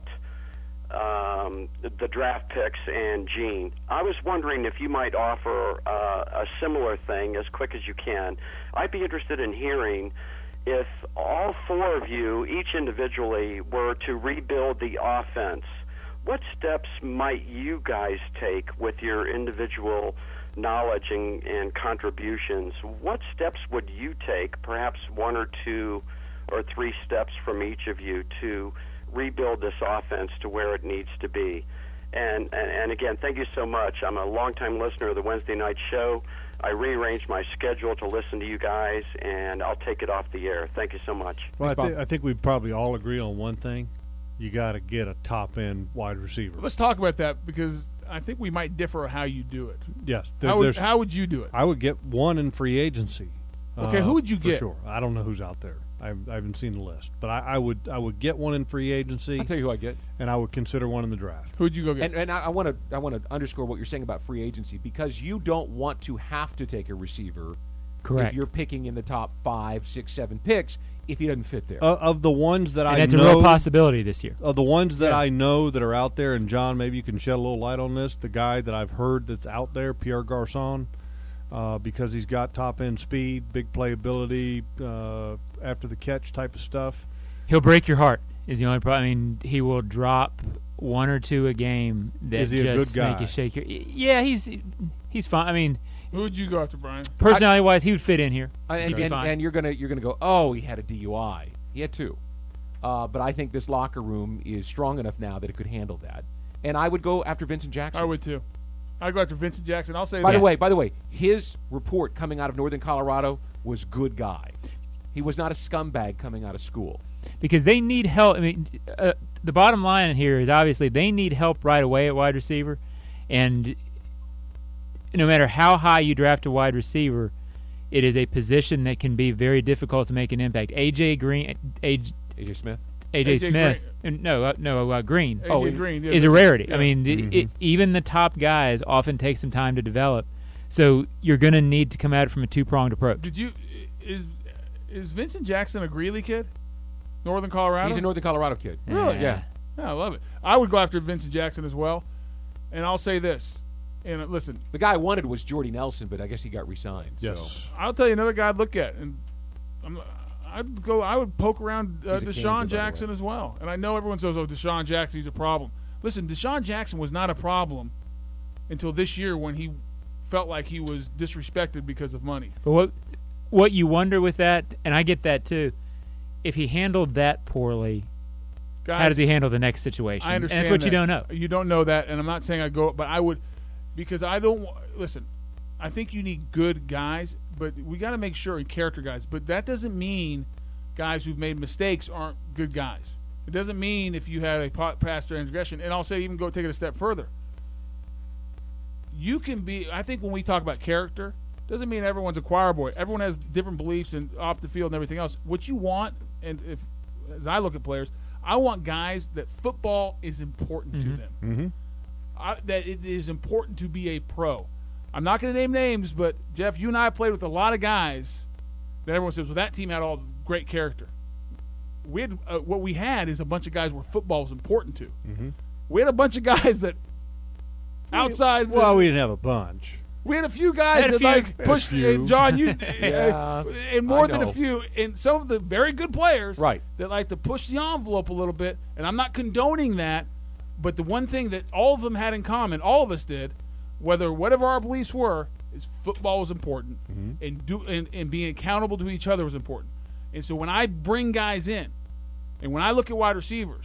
um, the, the draft picks and Gene. I was wondering if you might offer uh, a similar thing as quick as you can. I'd be interested in hearing if all four of you, each individually, were to rebuild the offense. What steps might you guys take with your individual knowledge and, and contributions? What steps would you take, perhaps one or two or three steps from each of you, to rebuild this offense to where it needs to be? And, and, and again, thank you so much. I'm a longtime listener of the Wednesday night show. I rearranged my schedule to listen to you guys, and I'll take it off the air. Tthink you so much.
Well, I, th- I think we probably all agree on one thing. you got to get a top end wide receiver.
Let's talk about that because I think we might differ on how you do it.
Yes. There,
How would,
there's-
how would you do it?
I would get one in free agency.
Okay,
uh,
who would you
for
get?
Sure. I don't know who's out there. I, I haven't seen the list, but I, I would I would get one in free agency.
I'll tell you who I get.
And I would consider one in the draft.
Who'd you go get?
And, and I want to I want to underscore what you're saying about free agency because you don't want to have to take a receiver.
Correct.
If you're picking in the top five, six, seven picks, if he doesn't fit there.
Uh, of the ones that
And
I
that's a
know,
real possibility this year.
Of the ones that
Yeah.
I know that are out there, and John, maybe you can shed a little light on this. The guy that I've heard that's out there, Pierre Garçon, uh, because he's got top end speed, big playability, uh, after the catch type of stuff.
He'll break your heart. Is the only problem. I mean, he will drop one or two a game that
Is he a
just
good guy?
make you shake your. Yeah, he's he's fine. I mean,
Who would you go after, Brian?
personality wise, he would fit in here.
Uh, and,
He'd be
and,
fine.
and you're gonna you're gonna go. Oh, he had a D U I. He had two. Uh, but I think this locker room is strong enough now that it could handle that. And I would go after Vincent Jackson.
I would too. I'd go after Vincent Jackson. I'll say
By
this.
the way, by the way, his report coming out of Northern Colorado was good guy. He was not a scumbag coming out of school.
Because they need help. I mean, uh, the bottom line here is obviously they need help right away at wide receiver, and no matter how high you draft a wide receiver, it is a position that can be very difficult to make an impact. A J Green, A J,
A J Smith,
A J
A J
Smith, and no, uh, no, uh, Green.
A J
Oh,
Green, yeah,
is a
that's-
rarity.
yeah.
I mean, it,
Mm-hmm.
it, even the top guys often take some time to develop. So you're going to need to come at it from a two pronged approach.
Did you is is Vincent Jackson a Greeley kid? Northern Colorado.
He's a Northern Colorado kid.
Really?
Yeah.
Yeah, I love it. I would go after Vincent Jackson as well. And I'll say this. And uh, listen,
The guy I wanted was Jordy Nelson, but I guess he got re-signed.
Yes.
So.
I'll tell you another guy I'd look at, and I'm, I'd go. I would poke around uh,
He's a Kansas, by
Deshaun
the
Jackson
way.
as well. And I know everyone says, "Oh, Deshaun Jackson, he's a problem." Listen, Deshaun Jackson was not a problem until this year when he felt like he was disrespected because of money.
But what what you wonder with that, and I get that too, if he handled that poorly,
Guys,
how does he handle the next situation?
I understand
and that's what
that.
you don't know.
You don't know that, and I'm not saying I go, but I would, because I don't wa- listen. I think you need good guys, but we got to make sure and character guys. But that doesn't mean guys who've made mistakes aren't good guys. It doesn't mean if you had a pa- past transgression, and I'll say even go take it a step further. You can be. I think when we talk about character, doesn't mean everyone's a choir boy. Everyone has different beliefs and off the field and everything else. What you want, and if as I look at players, I want guys that football is important to them.
Mm-hmm.
I, that it is important to be a pro. I'm not going to name names, but Jeff, you and I played with a lot of guys that everyone says, well, that team had all great character. We had, uh, what we had is a bunch of guys where football was important to.
Mm-hmm.
We had a bunch of guys that outside. the-
Well, we didn't have a bunch.
we had a few guys
Had a
that
few.
like
Had a
pushed
few.
uh, John. You
Yeah,
uh, and more
I
than
know.
a few, and some of the very good players,
Right.
that like to push the envelope a little bit. And I'm not condoning that, but the one thing that all of them had in common, all of us did, whether whatever our beliefs were, is football was important,
Mm-hmm.
and do and, and being accountable to each other was important. And so when I bring guys in, and when I look at wide receivers,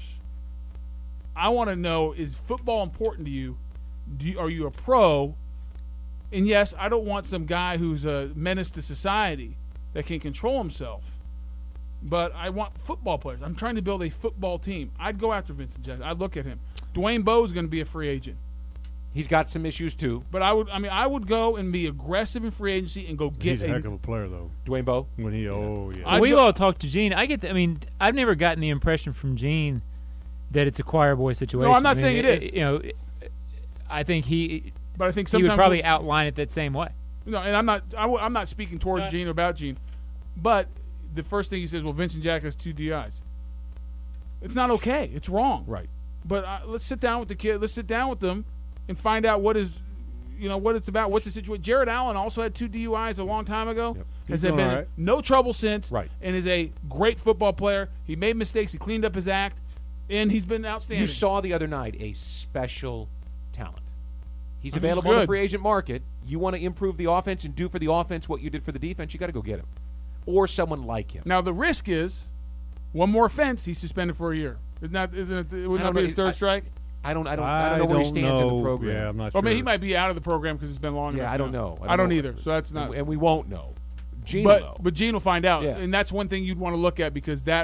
I want to know, is football important to you? Do you, are you a pro? And yes, I don't want some guy who's a menace to society that can control himself. But I want football players. I'm trying to build a football team. I'd go after Vincent Jackson. I'd look at him. Dwayne Bowe's going to be a free agent.
He's got some issues too.
But I would, I mean, I would go and be aggressive in free agency and go get
He's a heck of a player, though.
Dwayne Bowe.
When he, oh yeah,
I'd
we
go-
all talked to Gene. I get. The, I mean, I've never gotten the impression from Gene that it's a choir boy situation.
No, I'm not
I mean,
saying it is.
You know, I think he.
But I think
he
sometimes
would probably
we-
outline it that same way.
No, and I'm not. I, w- I'm not speaking towards
Uh,
Gene or about Gene, but the first thing he says, well, Vincent Jackson has two D Is. It's not okay. It's wrong.
Right.
But uh, let's sit down with the kid. Let's sit down with them and find out what is, you know, what it's about. What's the situation? Jared Allen also had two D U Is a long time ago.
Yep.
Has
He's
been
doing
in
all right.
no trouble since.
Right.
And is a great football player. He made mistakes. He cleaned up his act, and he's been outstanding.
You saw the other night a special talent. He's
I mean,
available on the
good.
free agent market. You want to improve the offense and do for the offense what you did for the defense, you got to go get him. Or someone like him.
Now the risk is, one more offense, he's suspended for a year. Isn't that? Isn't it? Wouldn't
I
that
don't
be
know.
his third
I-
strike?
I don't I don't I don't know where he stands in the program.
Yeah, I'm not
Or
sure.
maybe he might be out of the program because it's been long
Yeah,
enough
I don't
now.
know.
I don't,
know.
either. So that's not.
And, and we won't know. Gene
but
will know.
but Gene will find out,
Yeah.
and that's one thing you'd want to look at because that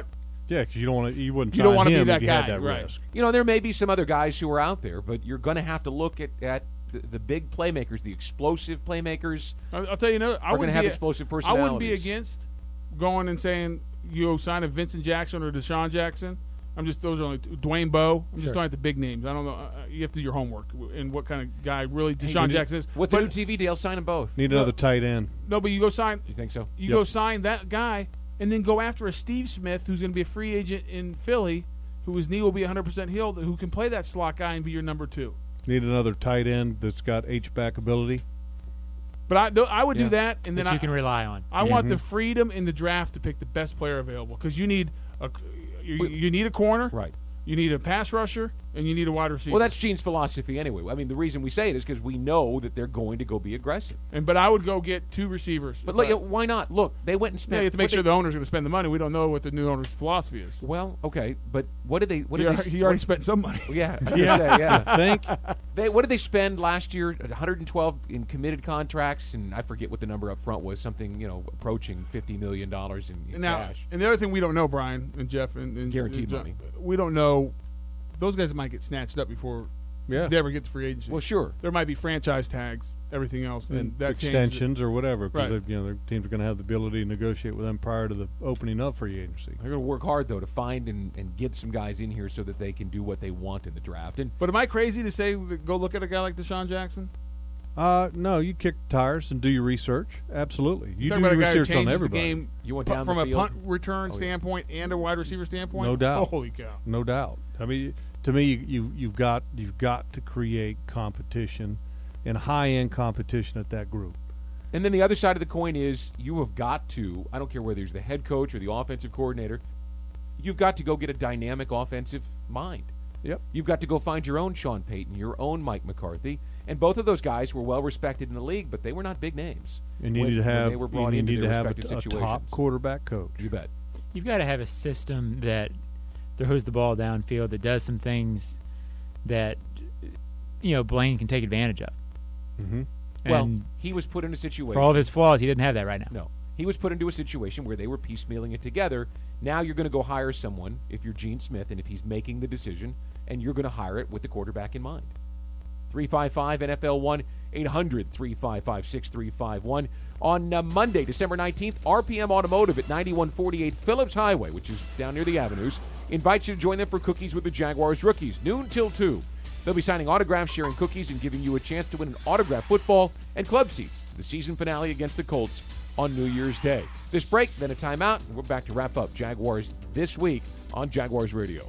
Yeah, because you don't want to. You wouldn't.
You don't
want to
be that
if you
guy,
had that
right?
risk.
You know, there may be some other guys who are out there, but you're going to have to look at, at the, the big playmakers, the explosive playmakers.
I'll, I'll tell you, no, I
are going
wouldn't
to have
be,
explosive
I
personalities.
wouldn't be against going and saying you sign a Vincent Jackson or Deshaun Jackson. I'm just those are only two. Dwayne Bowe. I'm
Sure.
just talking the big names. I don't know. Uh, you have to do your homework and what kind of guy really
Hey,
Deshaun
you need-
Jackson is.
With
But-
the new T V deal, sign them both.
Need another tight end.
No, but you go sign.
You think so?
You
Yep.
go sign that guy and then go after a Steve Smith who's going to be a free agent in Philly, whose knee will be one hundred percent healed, who can play that slot guy and be your number two.
Need another tight end that's got H-back ability.
But I, do- I would
Yeah.
do that, and then
That
I,
you can rely on.
I want
Mhm.
the freedom in the draft to pick the best player available because you need a you, you need a corner,
Right.
You need a pass rusher, and you need a wide receiver.
Well, that's Gene's philosophy anyway. I mean, the reason we say it is because we know that they're going to go be aggressive.
And but I would go get two receivers.
But
If
look,
I-
why not? Look, they went and
yeah,
spent.
you have to make
what
sure
they-
the owner's going to spend the money. We don't know what the new owner's philosophy is.
Well, okay, but what did they? What
He
did
already-
they?
he already
what-
spent some money.
Yeah, I was
Yeah.
gonna say, yeah.
You think?
They what did they spend last year? one hundred twelve in committed contracts, and I forget what the number up front was. Something you know approaching fifty million dollars in, in
Now,
cash.
and the other thing we don't know, Brian and Jeff, and, and
Guaranteed
and John,
money.
we don't know. Those guys might get snatched up before
Yeah.
they ever get to free agency.
Well, sure.
There might be franchise tags, everything else, and,
And
that changes it.
extensions or whatever, because
Right.
you know their teams are going to have the ability to negotiate with them prior to the opening of free agency.
They're going to work hard though to find and, and get some guys in here so that they can do what they want in the draft. And
But am I crazy to say go look at a guy like Deshaun Jackson?
Uh, no, you kick the tires and do your research. Absolutely, you
Talking
do
about
your
a guy who
research on
changes
everybody.
the game
You went
pu-
down
from
the
a
field?
punt return
Oh, yeah.
standpoint and a wide receiver standpoint.
No doubt.
Holy cow!
No doubt. I mean, to me, you, you you've got you've got to create competition and high end competition at that group.
And then the other side of the coin is you have got to, I don't care whether he's the head coach or the offensive coordinator, you've got to go get a dynamic offensive mind.
Yep.
You've got to go find your own Sean Payton, your own Mike McCarthy. And both of those guys were well respected in the league, but they were not big names.
And you
when,
need to
when
have
they were
you
brought
need
into
to
their
have
respective
a, a
situations.
top quarterback coach.
You bet.
You've got to have a system that throws the ball downfield, that does some things that you know Blaine can take advantage of.
Mm-hmm.
Well,
And
he was put in a situation.
for all of his flaws, he didn't have that right now.
No. He was put into a situation where they were piecemealing it together. Now you're going to go hire someone, if you're Gene Smith, and if he's making the decision, and you're going to hire it with the quarterback in mind. three five five N F L one, eight hundred, three five five, six three five one. On uh, Monday, December nineteenth, R P M Automotive at ninety-one forty-eight Phillips Highway, which is down near the Avenues, invites you to join them for Cookies with the Jaguars rookies, noon till two. They'll be signing autographs, sharing cookies, and giving you a chance to win an autographed football and club seats to the season finale against the Colts on New Year's Day. This break, then a timeout, and we're back to wrap up Jaguars This Week on Jaguars Radio.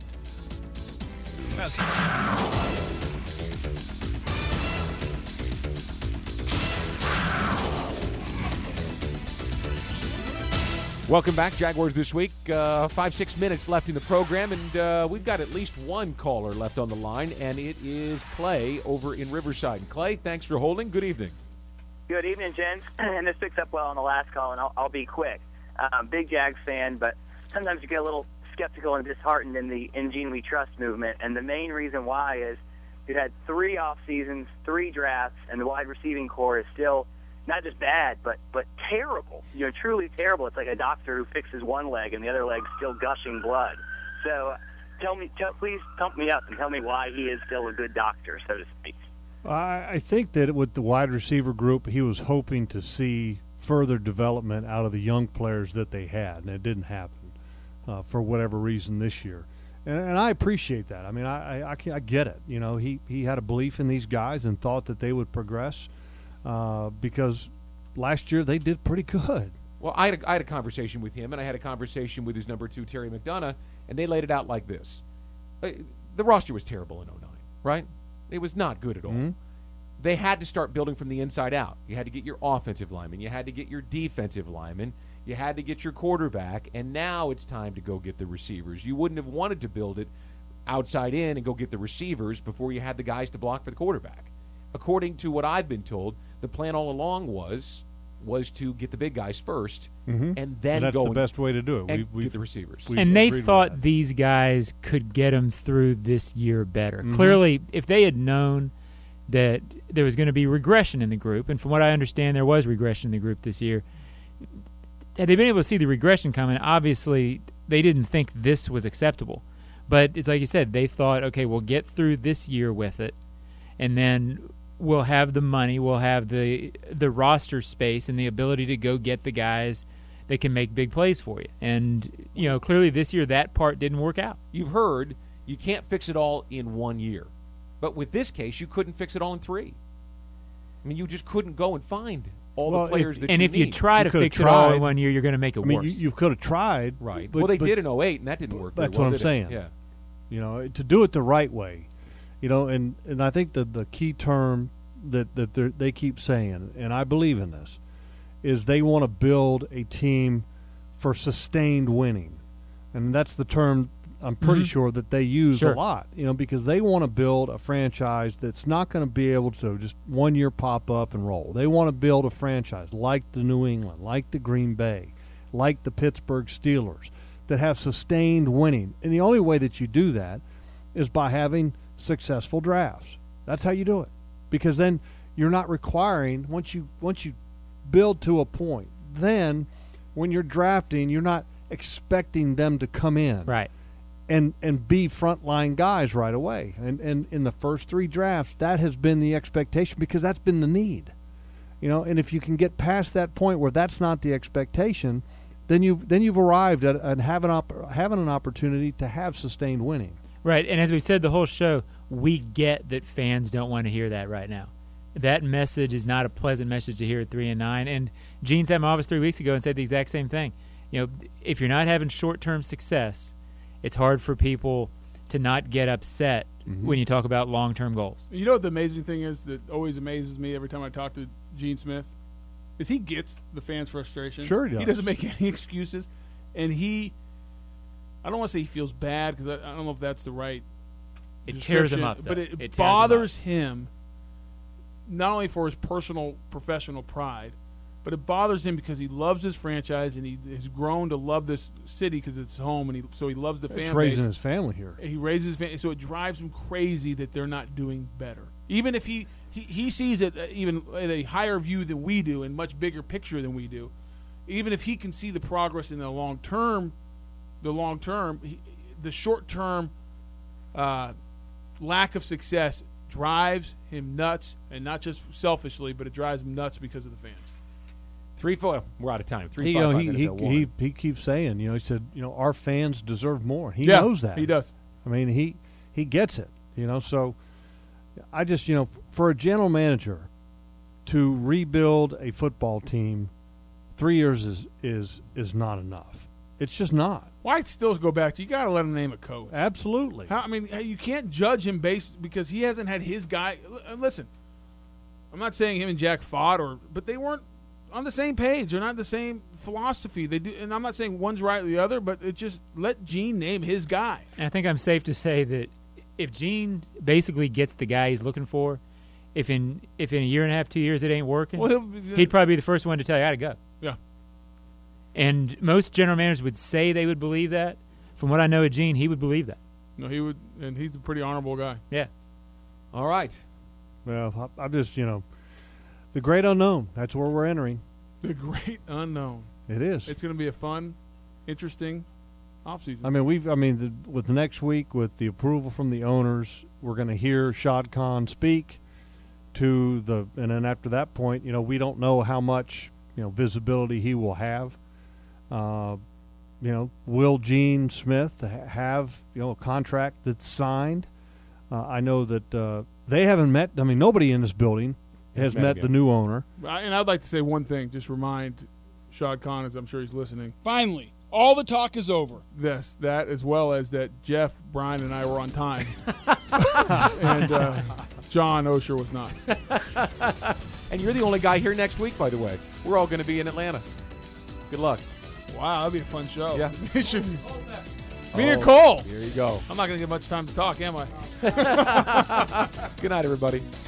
Welcome back, Jaguars This Week. Uh, five, six minutes left in the program, and uh, we've got at least one caller left on the line, and it is Clay over in Riverside. And Clay, thanks for holding. Good evening.
Good evening, gents. And this picks up well on the last call, and I'll, I'll be quick. Um, big Jags fan, but sometimes you get a little skeptical and disheartened in the In Gene We Trust movement. And the main reason why is you've had three off seasons, three drafts, and the wide receiving core is still not just bad, but but terrible. You know, truly terrible. It's like a doctor who fixes one leg and the other leg's still gushing blood. So tell me, tell, please pump me up and tell me why he is still a good doctor, so to speak.
I, I think that with the wide receiver group, he was hoping to see further development out of the young players that they had, and it didn't happen uh, for whatever reason this year. And, and I appreciate that. I mean, I, I, I, can- I get it. You know, he, he had a belief in these guys and thought that they would progress uh, because last year they did pretty good.
Well, I had, a, I had a conversation with him, and I had a conversation with his number two, Terry McDonough, and they laid it out like this. Uh, the roster was terrible in oh nine, right? It was not good at all.
Mm-hmm.
They had to start building from the inside out. You had to get your offensive linemen. You had to get your defensive linemen. You had to get your quarterback. And now it's time to go get the receivers. You wouldn't have wanted to build it outside in and go get the receivers before you had the guys to block for the quarterback. According to what I've been told, the plan all along was was to get the big guys first
Mm-hmm.
and then
that's
go
the
and,
best way to do it.
and
We, we,
get the receivers.
we
and they
agreed with
thought
that.
these guys could get them through this year better.
Mhm.
Clearly, if they had known that there was going to be regression in the group, and from what I understand, there was regression in the group this year, had they been able to see the regression coming, obviously they didn't think this was acceptable. But it's like you said, they thought, okay, we'll get through this year with it, and then we'll have the money, we'll have the the roster space and the ability to go get the guys that can make big plays for you. And, you know, clearly this year that part didn't work out.
You've heard you can't fix it all in one year. But with this case, you couldn't fix it all in three. I mean, you just couldn't go and find all
Well,
the players
if-
that
And
you
if you
need.
try
You
to
could've
fix it all in
tried.
one year, you're going to make it
I mean,
worse.
you, you could have tried.
Right.
but-
well, they
but
did in oh eight, and that didn't work very
That's
well,
what I'm
did it?
saying.
Yeah.
You know, to do it the right way, you know, and, and I think the the key term that that they're- they keep saying, and I believe in this, is they want to build a team for sustained winning, and that's the term I'm pretty
Mhm.
sure that they use
Sure.
a lot. You know, because they want to build a franchise that's not going to be able to just one year pop up and roll. They want to build a franchise like the New England, like the Green Bay, like the Pittsburgh Steelers, that have sustained winning. And the only way that you do that is by having successful drafts. That's how you do it. Because then you're not requiring, once you once you build to a point, then when you're drafting, you're not expecting them to come in
right.
and and be frontline guys right away. And and in the first three drafts, that has been the expectation because that's been the need. You know, and if you can get past that point where that's not the expectation, then you've then you've arrived at, at having op- having an opportunity to have sustained winning.
Right, and as we said the whole show, we get that fans don't want to hear that right now. That message is not a pleasant message to hear at three and nine. And Gene sat in my office three weeks ago and said the exact same thing. You know, if you're not having short-term success, it's hard for people to not get upset
Mm-hmm.
when you talk about long-term goals.
You know what the amazing thing is that always amazes me every time I talk to Gene Smith? Is he gets the fans' frustration.
Sure he does.
He doesn't make any excuses. And he, I don't want to say he feels bad because I, I don't know if that's the right
It tears him
description,
up, though.
But it,
It tears him up.
bothers him, not only for his personal, professional pride, but it bothers him because he loves his franchise and he has grown to love this city because it's home, and he, so he loves the fan
It's
base.
raising his family here.
He raises his family, so it drives him crazy that they're not doing better. Even if he, he, he sees it uh, even at a higher view than we do and much bigger picture than we do, even if he can see the progress in the long term, the long term, he, the short term uh, lack of success drives him nuts, and not just selfishly, but it drives him nuts because of the fans.
Three four. We're out of time. Three
He, you
five
know,
five
he,
N F
he,
L one.
he he keeps saying, you know, he said, you know, our fans deserve more. He
Yeah,
knows that.
he does.
I mean, he he gets it, you know. So I just, you know, f- for a general manager to rebuild a football team, three years is is is not enough. It's just not.
Why still go back to you got to let him name a coach?
Absolutely.
How, I mean, you can't judge him based because he hasn't had his guy. l- Listen, I'm not saying him and Jack fought, or but they weren't on the same page. They're not the same philosophy. They do, and I'm not saying one's right or the other, but it just let Gene name his guy.
And I think I'm safe to say that if Gene basically gets the guy he's looking for, if in if in a year and a half, two years it ain't working,
Well, he'll-
he'd probably be the first one to tell you I got to go.
Yeah.
And most general managers would say they would believe that. From what I know of Gene, he would believe that.
No, he would, and he's a pretty honorable guy.
Yeah.
All right.
Well, I, I'm just, you know, the great unknown. That's where we're entering.
The great unknown.
It is.
It's going to be a fun, interesting offseason.
I mean, we've. I mean, the, with next week, with the approval from the owners, we're going to hear Shad Khan speak to the, and then after that point, you know, we don't know how much, you know, visibility he will have. Uh, you know, will Gene Smith ha- have, you know, a contract that's signed? Uh, I know that uh, they haven't met. I mean, nobody in this building has
met
met
him
the
yet.
new owner.
I- and I'd like to say one thing, just remind Shad Khan, as I'm sure he's listening.
Finally, all the talk is over.
Yes, that as well as that Jeff, Brian, and I were on time. and uh, John Osher was not.
And you're the only guy here next week, by the way. We're all going to be in Atlanta. Good luck.
Wow, that'd be a fun show.
Yeah.
It should be. Me
Oh,
and Cole.
Here you go.
I'm not going to get much time to talk, am I?
Good night, everybody.